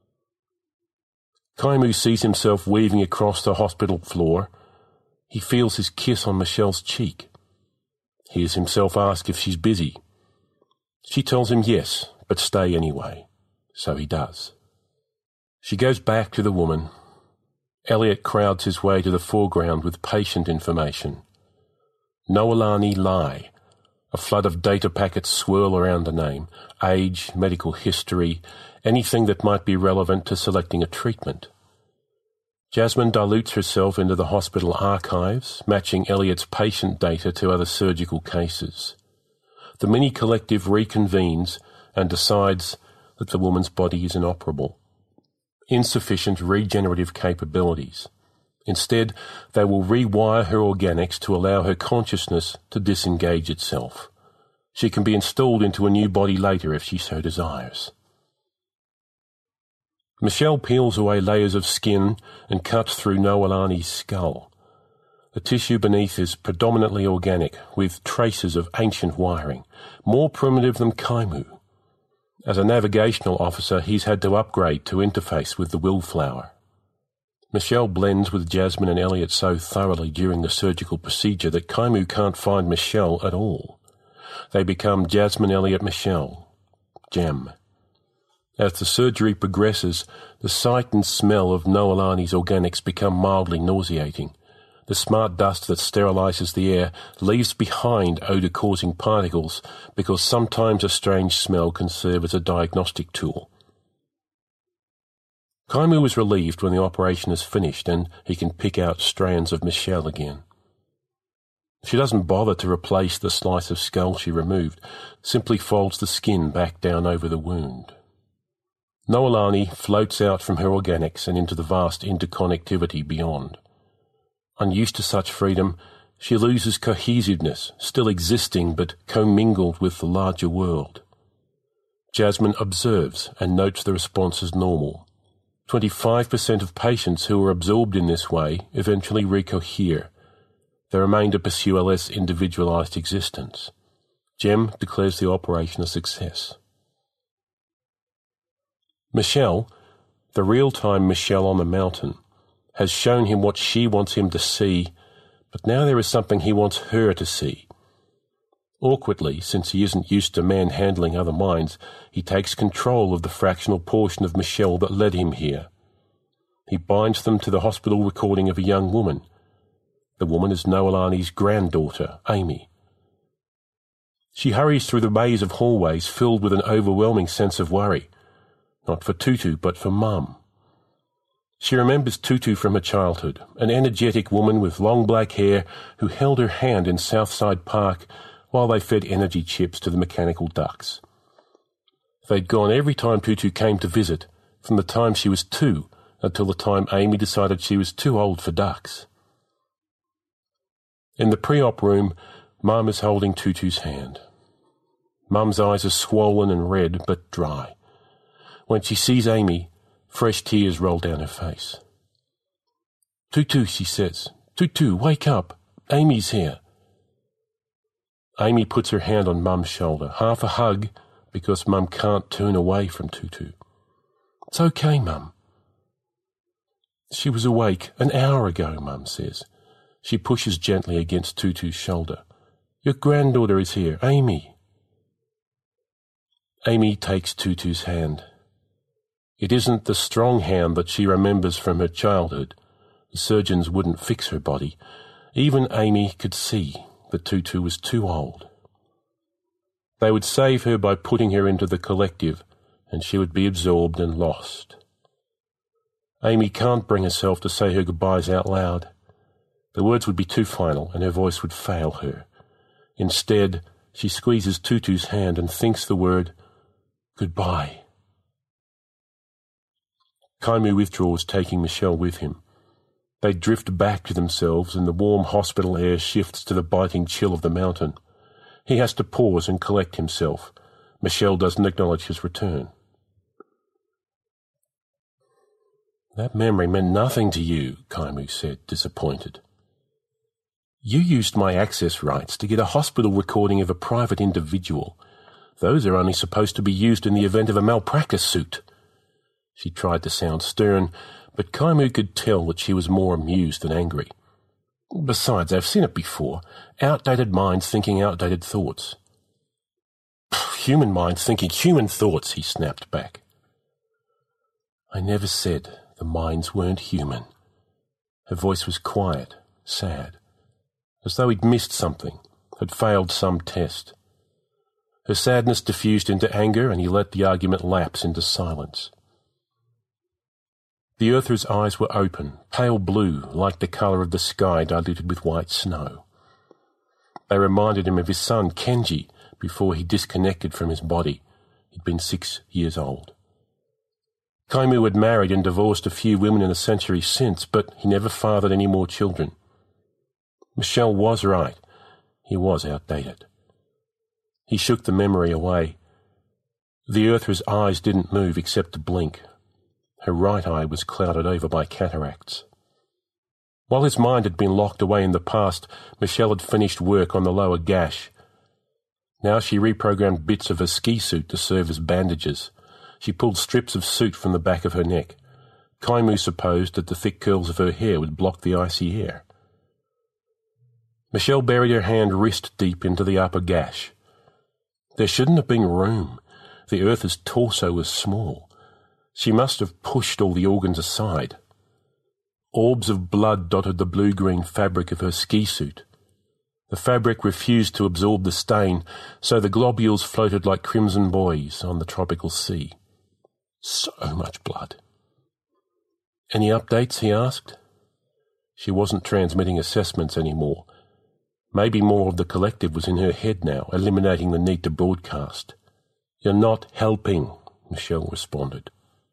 Kaimu sees himself weaving across the hospital floor. He feels his kiss on Michelle's cheek. Hears himself ask if she's busy. She tells him yes, but stay anyway. So he does. She goes back to the woman. Elliot crowds his way to the foreground with patient information. Noelani Lai. A flood of data packets swirl around the name. Age, medical history, anything that might be relevant to selecting a treatment. Jasmine dilutes herself into the hospital archives, matching Elliot's patient data to other surgical cases. The mini-collective reconvenes and decides that the woman's body is inoperable. Insufficient regenerative capabilities. Instead, they will rewire her organics to allow her consciousness to disengage itself. She can be installed into a new body later if she so desires. Michelle peels away layers of skin and cuts through Noelani's skull. The tissue beneath is predominantly organic, with traces of ancient wiring, more primitive than Kaimu. As a navigational officer, he's had to upgrade to interface with the Willflower. Michelle blends with Jasmine and Elliot so thoroughly during the surgical procedure that Kaimu can't find Michelle at all. They become Jasmine, Elliot, Michelle. Gem. As the surgery progresses, the sight and smell of Noelani's organics become mildly nauseating. The smart dust that sterilizes the air leaves behind odor-causing particles because sometimes a strange smell can serve as a diagnostic tool. Kaimu is relieved when the operation is finished and he can pick out strands of Michelle again. She doesn't bother to replace the slice of skull she removed, simply folds the skin back down over the wound. Noelani floats out from her organics and into the vast interconnectivity beyond. Unused to such freedom, she loses cohesiveness, still existing but commingled with the larger world. Jasmine observes and notes the response as normal. twenty-five percent of patients who are absorbed in this way eventually recohere. The remainder pursue a less individualized existence. Jem declares the operation a success. Michelle, the real-time Michelle on the mountain, has shown him what she wants him to see, but now there is something he wants her to see. Awkwardly, since he isn't used to manhandling other minds, he takes control of the fractional portion of Michelle that led him here. He binds them to the hospital recording of a young woman. The woman is Noelani's granddaughter, Amy. She hurries through the maze of hallways filled with an overwhelming sense of worry. Not for Tutu, but for Mum. She remembers Tutu from her childhood, an energetic woman with long black hair who held her hand in Southside Park while they fed energy chips to the mechanical ducks. They'd gone every time Tutu came to visit, from the time she was two until the time Amy decided she was too old for ducks. In the pre-op room, Mum is holding Tutu's hand. Mum's eyes are swollen and red, but dry. When she sees Amy, fresh tears roll down her face. "Tutu," she says. "Tutu, wake up. Amy's here." Amy puts her hand on Mum's shoulder, half a hug, because Mum can't turn away from Tutu. "It's okay, Mum." "She was awake an hour ago," Mum says. She pushes gently against Tutu's shoulder. "Your granddaughter is here, Amy." Amy takes Tutu's hand. It isn't the strong hand that she remembers from her childhood. The surgeons wouldn't fix her body. Even Amy could see that Tutu was too old. They would save her by putting her into the collective, and she would be absorbed and lost. Amy can't bring herself to say her goodbyes out loud. The words would be too final, and her voice would fail her. Instead, she squeezes Tutu's hand and thinks the word, goodbye. Kaimu withdraws, taking Michelle with him. They drift back to themselves and the warm hospital air shifts to the biting chill of the mountain. He has to pause and collect himself. Michelle doesn't acknowledge his return. That memory meant nothing to you, Kaimu said, disappointed. You used my access rights to get a hospital recording of a private individual. Those are only supposed to be used in the event of a malpractice suit. She tried to sound stern, but Kaimu could tell that she was more amused than angry. Besides, I've seen it before. Outdated minds thinking outdated thoughts. Human minds thinking human thoughts, he snapped back. I never said the minds weren't human. Her voice was quiet, sad, as though he'd missed something, had failed some test. Her sadness diffused into anger, and he let the argument lapse into silence. The Earther's eyes were open, pale blue, like the colour of the sky diluted with white snow. They reminded him of his son, Kenji, before he disconnected from his body. He'd been six years old. Kaimu had married and divorced a few women in the century since, but he never fathered any more children. Michelle was right. He was outdated. He shook the memory away. The Earther's eyes didn't move except to blink. Her right eye was clouded over by cataracts. While his mind had been locked away in the past, Michelle had finished work on the lower gash. Now she reprogrammed bits of her ski suit to serve as bandages. She pulled strips of suit from the back of her neck. Kaimu supposed that the thick curls of her hair would block the icy air. Michelle buried her hand wrist deep into the upper gash. There shouldn't have been room. The Earther's torso was small. She must have pushed all the organs aside. Orbs of blood dotted the blue-green fabric of her ski suit. The fabric refused to absorb the stain, so the globules floated like crimson buoys on the tropical sea. So much blood. Any updates, he asked. She wasn't transmitting assessments anymore. Maybe more of the collective was in her head now, eliminating the need to broadcast. You're not helping, Michelle responded.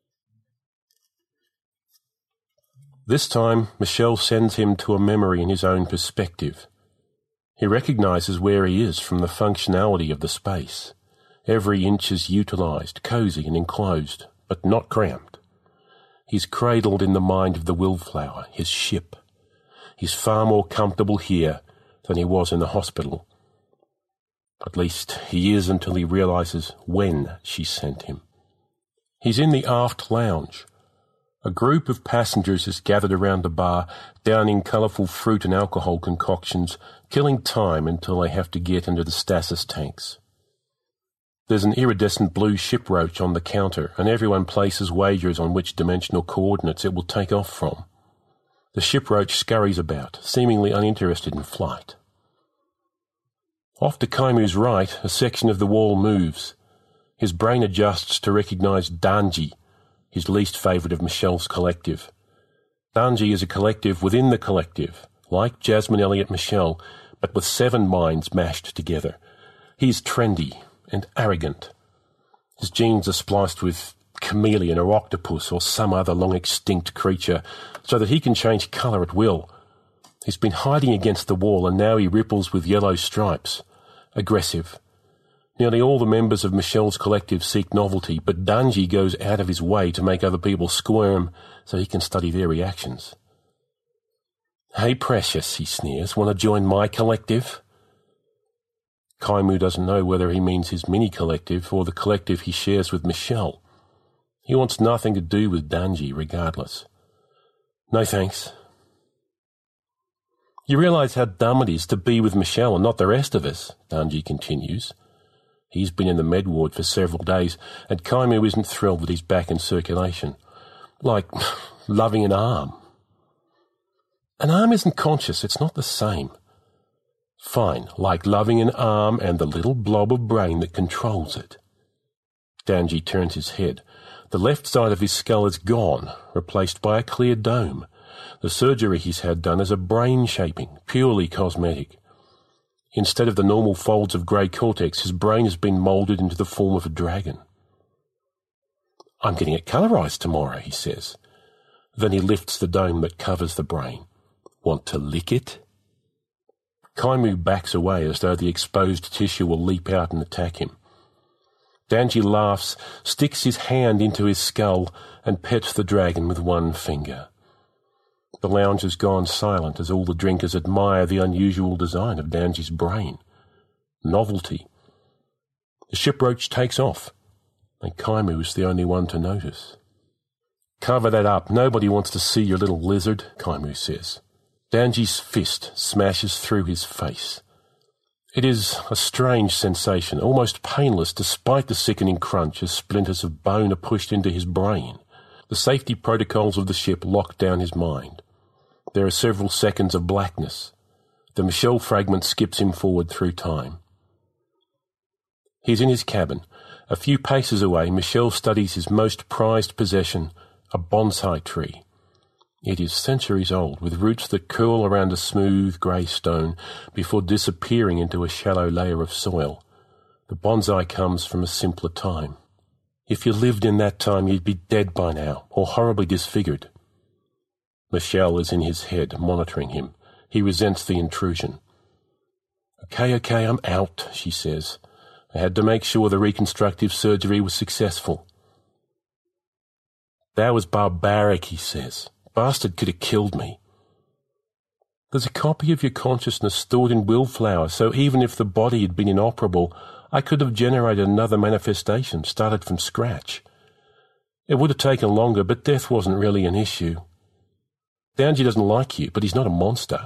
This time, Michelle sends him to a memory in his own perspective. He recognizes where he is from the functionality of the space. Every inch is utilized, cozy and enclosed, but not cramped. He's cradled in the mind of the Willflower, his ship. He's far more comfortable here than he was in the hospital. At least he is until he realizes when she sent him. He's in the aft lounge. A group of passengers is gathered around the bar, downing colourful fruit and alcohol concoctions, killing time until they have to get into the stasis tanks. There's an iridescent blue ship roach on the counter, and everyone places wagers on which dimensional coordinates it will take off from. The ship roach scurries about, seemingly uninterested in flight. Off to Kaimu's right, a section of the wall moves. His brain adjusts to recognise Danji, his least favourite of Michelle's collective. Danji is a collective within the collective, like Jasmine Elliott Michelle, but with seven minds mashed together. He's trendy and arrogant. His genes are spliced with chameleon or octopus or some other long-extinct creature, so that he can change colour at will. He's been hiding against the wall, and now he ripples with yellow stripes. Aggressive. Nearly all the members of Michelle's collective seek novelty, but Danji goes out of his way to make other people squirm so he can study their reactions. Hey, precious, he sneers, want to join my collective? Kaimu doesn't know whether he means his mini-collective or the collective he shares with Michelle. He wants nothing to do with Danji, regardless. No thanks. You realise how dumb it is to be with Michelle and not the rest of us, Danji continues. He's been in the med ward for several days, and Kaimu isn't thrilled that he's back in circulation. Like loving an arm. An arm isn't conscious, it's not the same. Fine, like loving an arm and the little blob of brain that controls it. Danji turns his head. The left side of his skull is gone, replaced by a clear dome. The surgery he's had done is a brain shaping, purely cosmetic. Instead of the normal folds of grey cortex, his brain has been moulded into the form of a dragon. I'm getting it colourised tomorrow, he says. Then he lifts the dome that covers the brain. Want to lick it? Kaimu backs away as though the exposed tissue will leap out and attack him. Danji laughs, sticks his hand into his skull, and pets the dragon with one finger. The lounge has gone silent as all the drinkers admire the unusual design of Danji's brain. Novelty. The ship-roach takes off, and Kaimu is the only one to notice. Cover that up. Nobody wants to see your little lizard, Kaimu says. Danji's fist smashes through his face. It is a strange sensation, almost painless despite the sickening crunch as splinters of bone are pushed into his brain. The safety protocols of the ship lock down his mind. There are several seconds of blackness. The Michelle fragment skips him forward through time. He's in his cabin. A few paces away, Michelle studies his most prized possession, a bonsai tree. It is centuries old, with roots that curl around a smooth grey stone before disappearing into a shallow layer of soil. The bonsai comes from a simpler time. If you lived in that time, you'd be dead by now, or horribly disfigured. Michelle is in his head, monitoring him. He resents the intrusion. Okay, okay, I'm out, she says. I had to make sure the reconstructive surgery was successful. That was barbaric, he says. Bastard could have killed me. There's a copy of your consciousness stored in Willflower, so even if the body had been inoperable, I could have generated another manifestation, started from scratch. It would have taken longer, but death wasn't really an issue. Danji doesn't like you, but he's not a monster.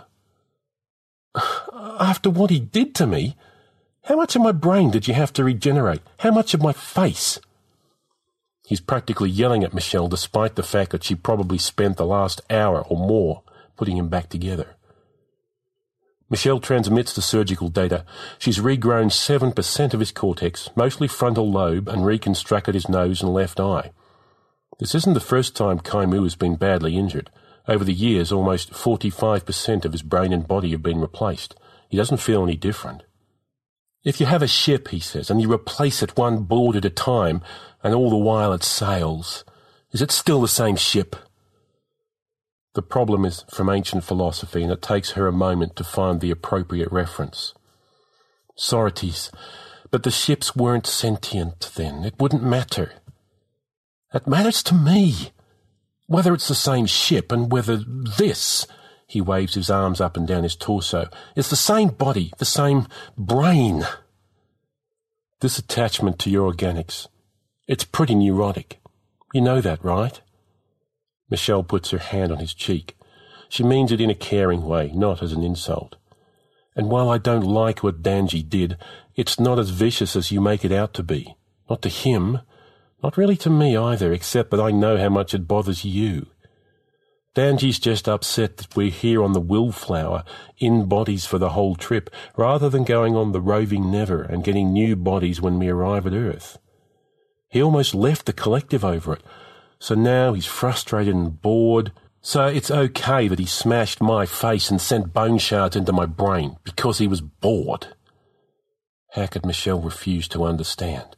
After what he did to me, how much of my brain did you have to regenerate? How much of my face? He's practically yelling at Michelle despite the fact that she probably spent the last hour or more putting him back together. Michelle transmits the surgical data. She's regrown seven percent of his cortex, mostly frontal lobe, and reconstructed his nose and left eye. This isn't the first time Kaimu has been badly injured. Over the years, almost forty-five percent of his brain and body have been replaced. He doesn't feel any different. If you have a ship, he says, and you replace it one board at a time, and all the while it sails, is it still the same ship? The problem is from ancient philosophy, and it takes her a moment to find the appropriate reference. Socrates, but the ships weren't sentient then. It wouldn't matter. It matters to me. Whether it's the same ship and whether this, he waves his arms up and down his torso, is the same body, the same brain. This attachment to your organics, it's pretty neurotic. You know that, right? Michelle puts her hand on his cheek. She means it in a caring way, not as an insult. And while I don't like what Danji did, it's not as vicious as you make it out to be. Not to him. Not really to me either, except that I know how much it bothers you. Danji's just upset that we're here on the Willflower, in bodies for the whole trip, rather than going on the Roving Never and getting new bodies when we arrive at Earth. He almost left the collective over it, so now he's frustrated and bored. So it's okay that he smashed my face and sent bone shards into my brain, because he was bored. How could Michelle refuse to understand?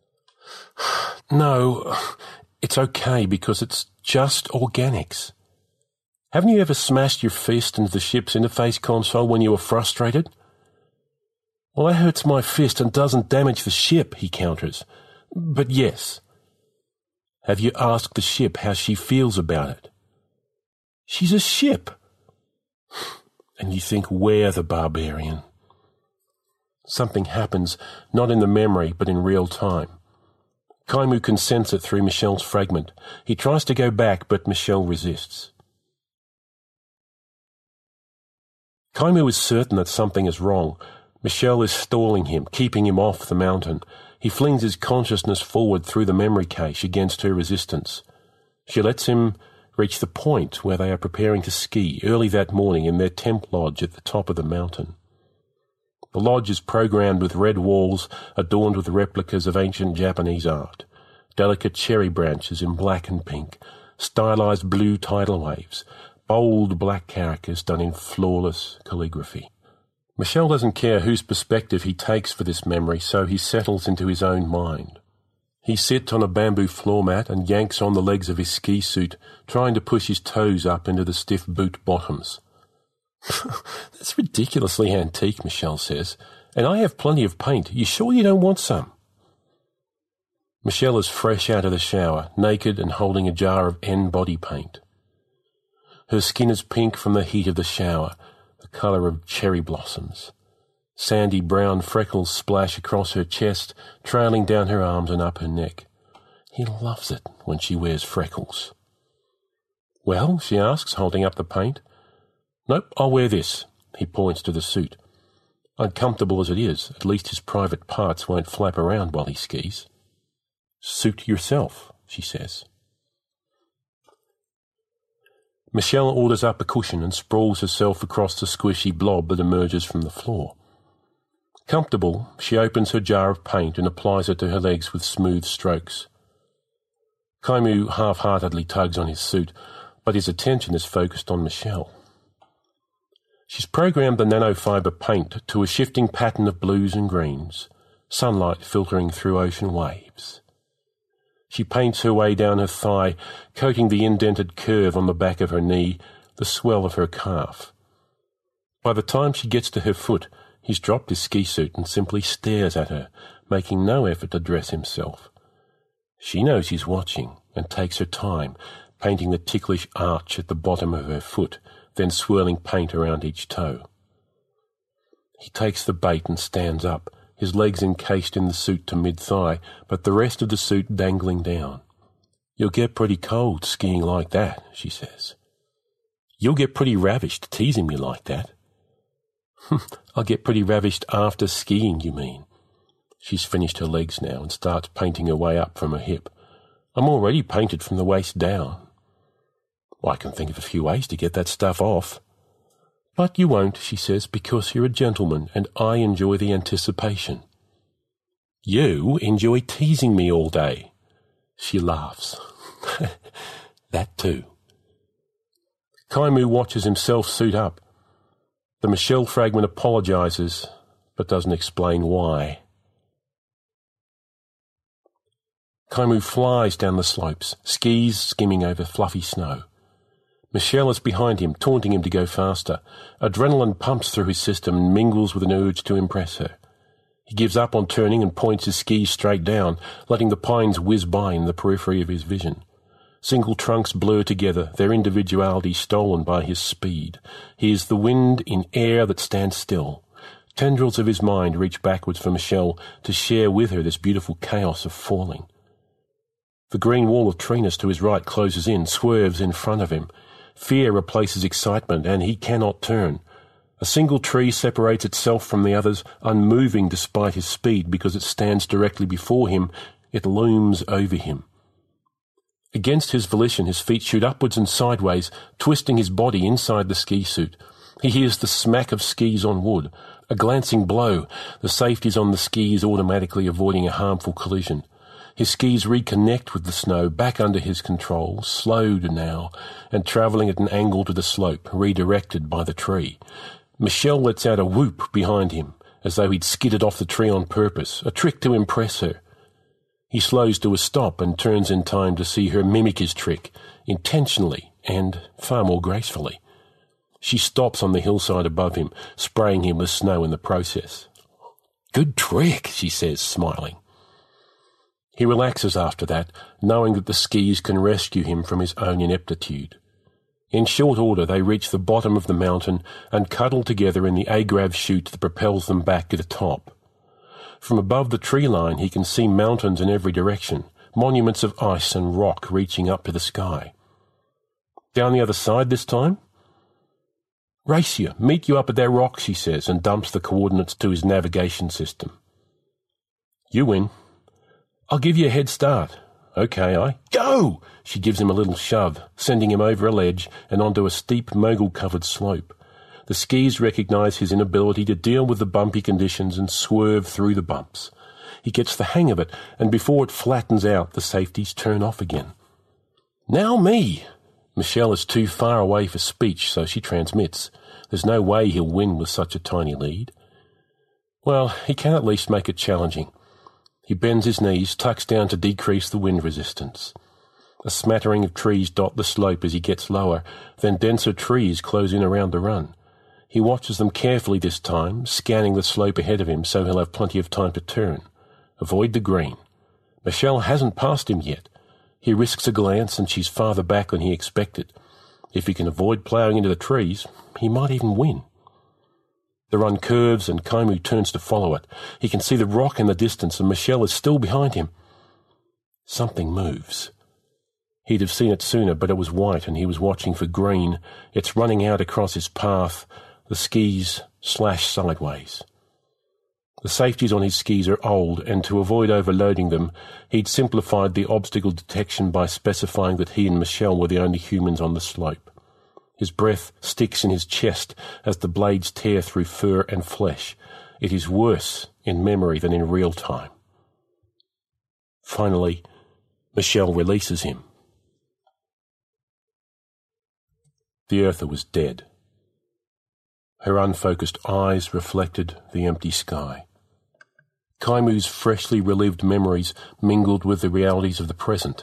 No, it's okay because it's just organics. Haven't you ever smashed your fist into the ship's interface console when you were frustrated? Well, that hurts my fist and doesn't damage the ship, he counters. But yes. Have you asked the ship how she feels about it? She's a ship. And you think we're the barbarian. Something happens, not in the memory, but in real time. Kaimu can sense it through Michelle's fragment. He tries to go back, but Michelle resists. Kaimu is certain that something is wrong. Michelle is stalling him, keeping him off the mountain. He flings his consciousness forward through the memory cache against her resistance. She lets him reach the point where they are preparing to ski early that morning in their tent lodge at the top of the mountain. The lodge is programmed with red walls adorned with replicas of ancient Japanese art, delicate cherry branches in black and pink, stylized blue tidal waves, bold black characters done in flawless calligraphy. Michelle doesn't care whose perspective he takes for this memory, so he settles into his own mind. He sits on a bamboo floor mat and yanks on the legs of his ski suit, trying to push his toes up into the stiff boot bottoms. That's ridiculously antique, Michelle says, and I have plenty of paint. You sure you don't want some? Michelle is fresh out of the shower, naked and holding a jar of N body paint. Her skin is pink from the heat of the shower, the colour of cherry blossoms. Sandy brown freckles splash across her chest, trailing down her arms and up her neck. He loves it when she wears freckles. Well, she asks, holding up the paint. Nope, I'll wear this. He points to the suit. Uncomfortable as it is, at least his private parts won't flap around while he skis. Suit yourself, she says. Michelle orders up a cushion and sprawls herself across the squishy blob that emerges from the floor. Comfortable, she opens her jar of paint and applies it to her legs with smooth strokes. Kaimu half-heartedly tugs on his suit, but his attention is focused on Michelle. She's programmed the nanofibre paint to a shifting pattern of blues and greens, sunlight filtering through ocean waves. She paints her way down her thigh, coating the indented curve on the back of her knee, the swell of her calf. By the time she gets to her foot, he's dropped his ski suit and simply stares at her, making no effort to dress himself. She knows he's watching and takes her time, painting the ticklish arch at the bottom of her foot, then swirling paint around each toe. He takes the bait and stands up, his legs encased in the suit to mid-thigh, but the rest of the suit dangling down. You'll get pretty cold skiing like that, she says. You'll get pretty ravished teasing me like that. I'll get pretty ravished after skiing, you mean? She's finished her legs now and starts painting her way up from her hip. I'm already painted from the waist down. I can think of a few ways to get that stuff off. But you won't, she says, because you're a gentleman and I enjoy the anticipation. You enjoy teasing me all day. She laughs. That too. Kaimu watches himself suit up. The Michelle fragment apologises, but doesn't explain why. Kaimu flies down the slopes, skis skimming over fluffy snow. Michelle is behind him, taunting him to go faster. Adrenaline pumps through his system and mingles with an urge to impress her. He gives up on turning and points his skis straight down, letting the pines whiz by in the periphery of his vision. Single trunks blur together, their individuality stolen by his speed. He is the wind in air that stands still. Tendrils of his mind reach backwards for Michelle to share with her this beautiful chaos of falling. The green wall of treeness to his right closes in, swerves in front of him. Fear replaces excitement, and he cannot turn. A single tree separates itself from the others, unmoving despite his speed, because it stands directly before him. It looms over him. Against his volition, his feet shoot upwards and sideways, twisting his body inside the ski suit. He hears the smack of skis on wood, a glancing blow, the safeties on the skis automatically avoiding a harmful collision. His skis reconnect with the snow, back under his control, slowed now, and travelling at an angle to the slope, redirected by the tree. Michelle lets out a whoop behind him, as though he'd skidded off the tree on purpose, a trick to impress her. He slows to a stop and turns in time to see her mimic his trick, intentionally and far more gracefully. She stops on the hillside above him, spraying him with snow in the process. Good trick, she says, smiling. He relaxes after that, knowing that the skis can rescue him from his own ineptitude. In short order, they reach the bottom of the mountain and cuddle together in the agrav chute that propels them back to the top. From above the tree line, he can see mountains in every direction, monuments of ice and rock reaching up to the sky. Down the other side this time? Race you, meet you up at that rock, she says, and dumps the coordinates to his navigation system. You win. I'll give you a head start. Okay, I... Go! She gives him a little shove, sending him over a ledge and onto a steep mogul-covered slope. The skis recognise his inability to deal with the bumpy conditions and swerve through the bumps. He gets the hang of it, and before it flattens out, the safeties turn off again. Now me! Michelle is too far away for speech, so she transmits. There's no way he'll win with such a tiny lead. Well, he can at least make it challenging. He bends his knees, tucks down to decrease the wind resistance. A smattering of trees dot the slope as he gets lower, then denser trees close in around the run. He watches them carefully this time, scanning the slope ahead of him so he'll have plenty of time to turn. Avoid the green. Michelle hasn't passed him yet. He risks a glance and she's farther back than he expected. If he can avoid ploughing into the trees, he might even win. The run curves and Kaimu turns to follow it. He can see the rock in the distance and Michelle is still behind him. Something moves. He'd have seen it sooner, but it was white and he was watching for green. It's running out across his path. The skis slash sideways. The safeties on his skis are old, and to avoid overloading them, he'd simplified the obstacle detection by specifying that he and Michelle were the only humans on the slope. His breath sticks in his chest as the blades tear through fur and flesh. It is worse in memory than in real time. Finally, Michelle releases him. The Earther was dead. Her unfocused eyes reflected the empty sky. Kaimu's freshly relived memories mingled with the realities of the present.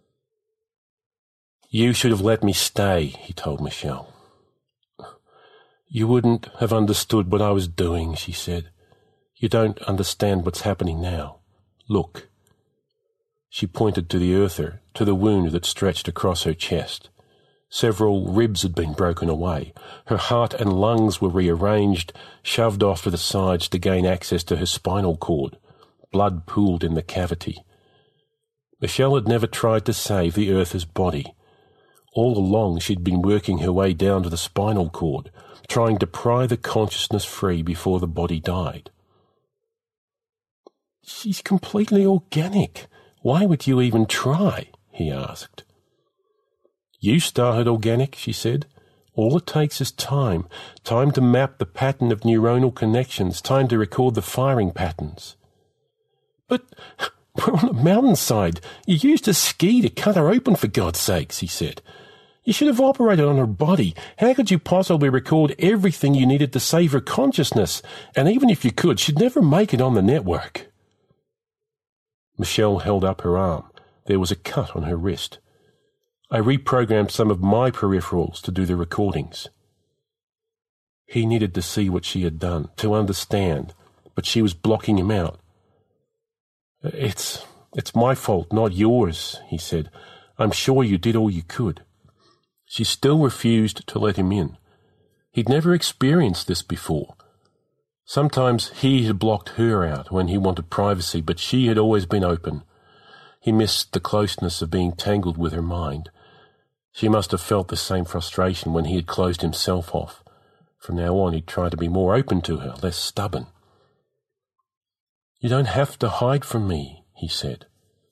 You should have let me stay, he told Michelle. You wouldn't have understood what I was doing, she said. You don't understand what's happening now. Look. She pointed to the Earther, to the wound that stretched across her chest. Several ribs had been broken away. Her heart and lungs were rearranged, shoved off to the sides to gain access to her spinal cord. Blood pooled in the cavity. Michelle had never tried to save the Earther's body. All along she'd been working her way down to the spinal cord, trying to pry the consciousness free before the body died. She's completely organic. Why would you even try? He asked. You started organic, she said. All it takes is time. Time to map the pattern of neuronal connections. Time to record the firing patterns. But we're on a mountainside. You used a ski to cut her open, for God's sakes, he said. You should have operated on her body. How could you possibly record everything you needed to save her consciousness? And even if you could, she'd never make it on the network. Michelle held up her arm. There was a cut on her wrist. I reprogrammed some of my peripherals to do the recordings. He needed to see what she had done, to understand, but she was blocking him out. It's, it's my fault, not yours, he said. I'm sure you did all you could. She still refused to let him in. He'd never experienced this before. Sometimes he had blocked her out when he wanted privacy, but she had always been open. He missed the closeness of being tangled with her mind. She must have felt the same frustration when he had closed himself off. From now on, he'd try to be more open to her, less stubborn. You don't have to hide from me, he said.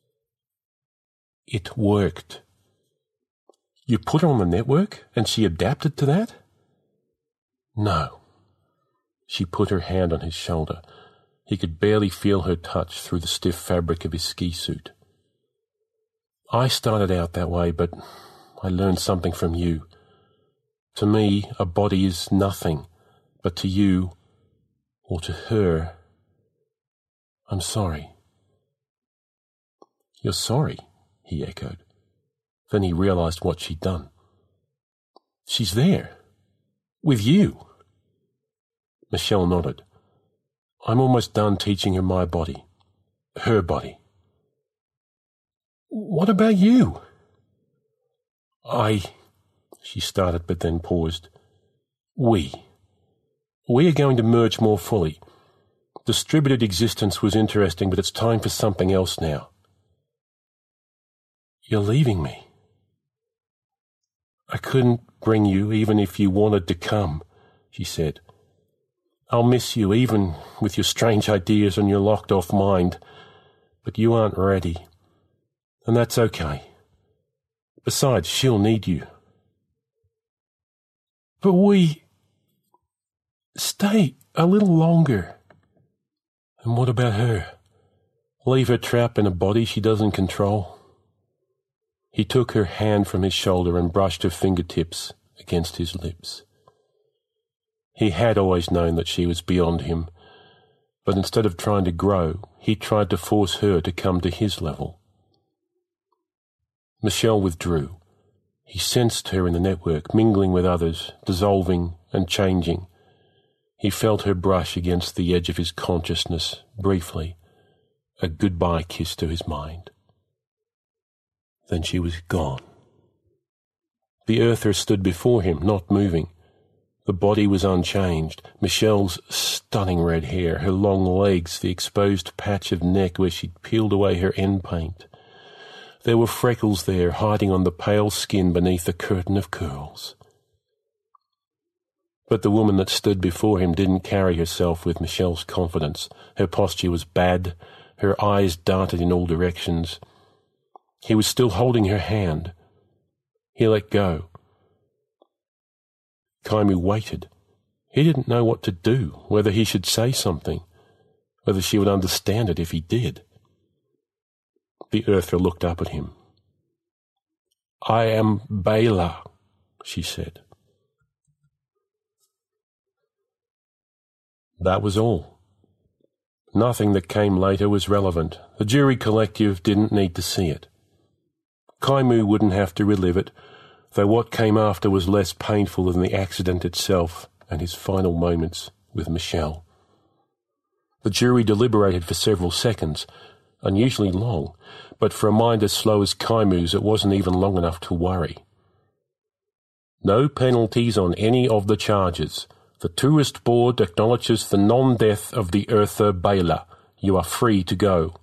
It worked. You put her on the network, and she adapted to that? No. She put her hand on his shoulder. He could barely feel her touch through the stiff fabric of his ski suit. I started out that way, but I learned something from you. To me, a body is nothing, but to you, or to her, I'm sorry. You're sorry, he echoed. Then he realized what she'd done. She's there. With you. Michelle nodded. I'm almost done teaching her my body. Her body. What about you? I... She started but then paused. We. We are going to merge more fully. Distributed existence was interesting, but it's time for something else now. You're leaving me. I couldn't bring you even if you wanted to come, she said. I'll miss you even with your strange ideas and your locked-off mind, but you aren't ready. And that's okay. Besides, she'll need you. But we... Stay a little longer. And what about her? Leave her trapped in a body she doesn't control? He took her hand from his shoulder and brushed her fingertips against his lips. He had always known that she was beyond him, but instead of trying to grow, he tried to force her to come to his level. Michelle withdrew. He sensed her in the network, mingling with others, dissolving and changing. He felt her brush against the edge of his consciousness, briefly, a goodbye kiss to his mind. Then she was gone. The earther stood before him, not moving. The body was unchanged. Michelle's stunning red hair, her long legs, the exposed patch of neck where she'd peeled away her end paint. There were freckles there, hiding on the pale skin beneath a curtain of curls. But the woman that stood before him didn't carry herself with Michelle's confidence. Her posture was bad. Her eyes darted in all directions. He was still holding her hand. He let go. Kaimu waited. He didn't know what to do, whether he should say something, whether she would understand it if he did. The earther looked up at him. "I am Bela," she said. That was all. Nothing that came later was relevant. The jury collective didn't need to see it. Kaimu wouldn't have to relive it, though what came after was less painful than the accident itself and his final moments with Michelle. The jury deliberated for several seconds, unusually long, but for a mind as slow as Kaimu's it wasn't even long enough to worry. No penalties on any of the charges. The tourist board acknowledges the non-death of the earther Bela. You are free to go.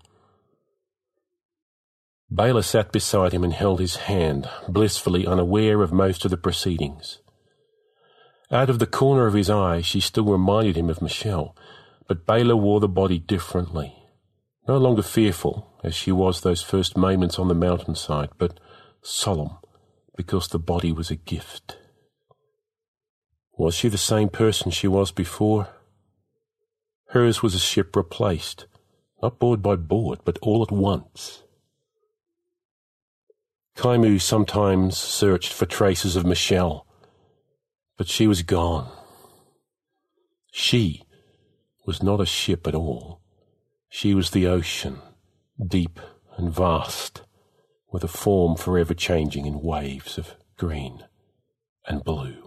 Bela sat beside him and held his hand, blissfully unaware of most of the proceedings. Out of the corner of his eye, she still reminded him of Michelle, but Bela wore the body differently. No longer fearful, as she was those first moments on the mountainside, but solemn, because the body was a gift. Was she the same person she was before? Hers was a ship replaced, not board by board, but all at once. Kaimu sometimes searched for traces of Michelle, but she was gone. She was not a ship at all. She was the ocean, deep and vast, with a form forever changing in waves of green and blue.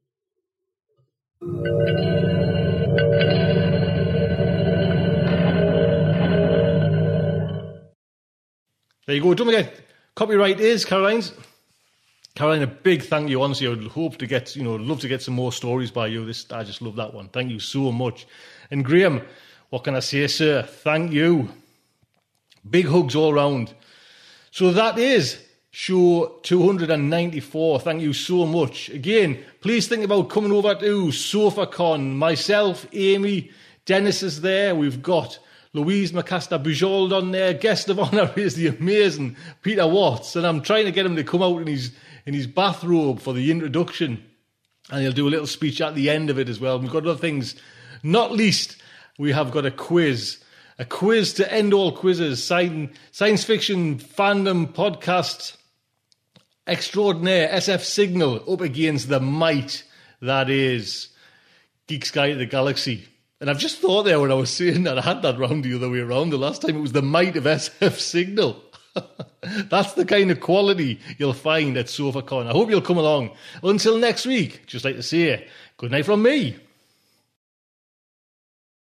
There you go. Don't forget, copyright is Caroline's. Caroline, a big thank you. Honestly, I would hope to get, you know, love to get some more stories by you. This, I just love that one. Thank you so much. And Graham, what can I say, sir? Thank you. Big hugs all round. So that is show two hundred ninety-four. Thank you so much. Again, please think about coming over to SofaCon. Myself, Amy, Dennis is there. We've got Louise Macaster-Bujold on there. Guest of honour is the amazing Peter Watts. And I'm trying to get him to come out in his in his bathrobe for the introduction. And he'll do a little speech at the end of it as well. We've got other things. Not least, we have got a quiz. A quiz to end all quizzes. Science, science fiction fandom podcast extraordinaire, S F Signal, up against the might that is Geek's Guide to the Galaxy. And I've just thought there when I was saying that, I had that round the other way around. The last time it was the might of S F Signal. That's the kind of quality you'll find at SofaCon. I hope you'll come along. Until next week, just like to say, good night from me.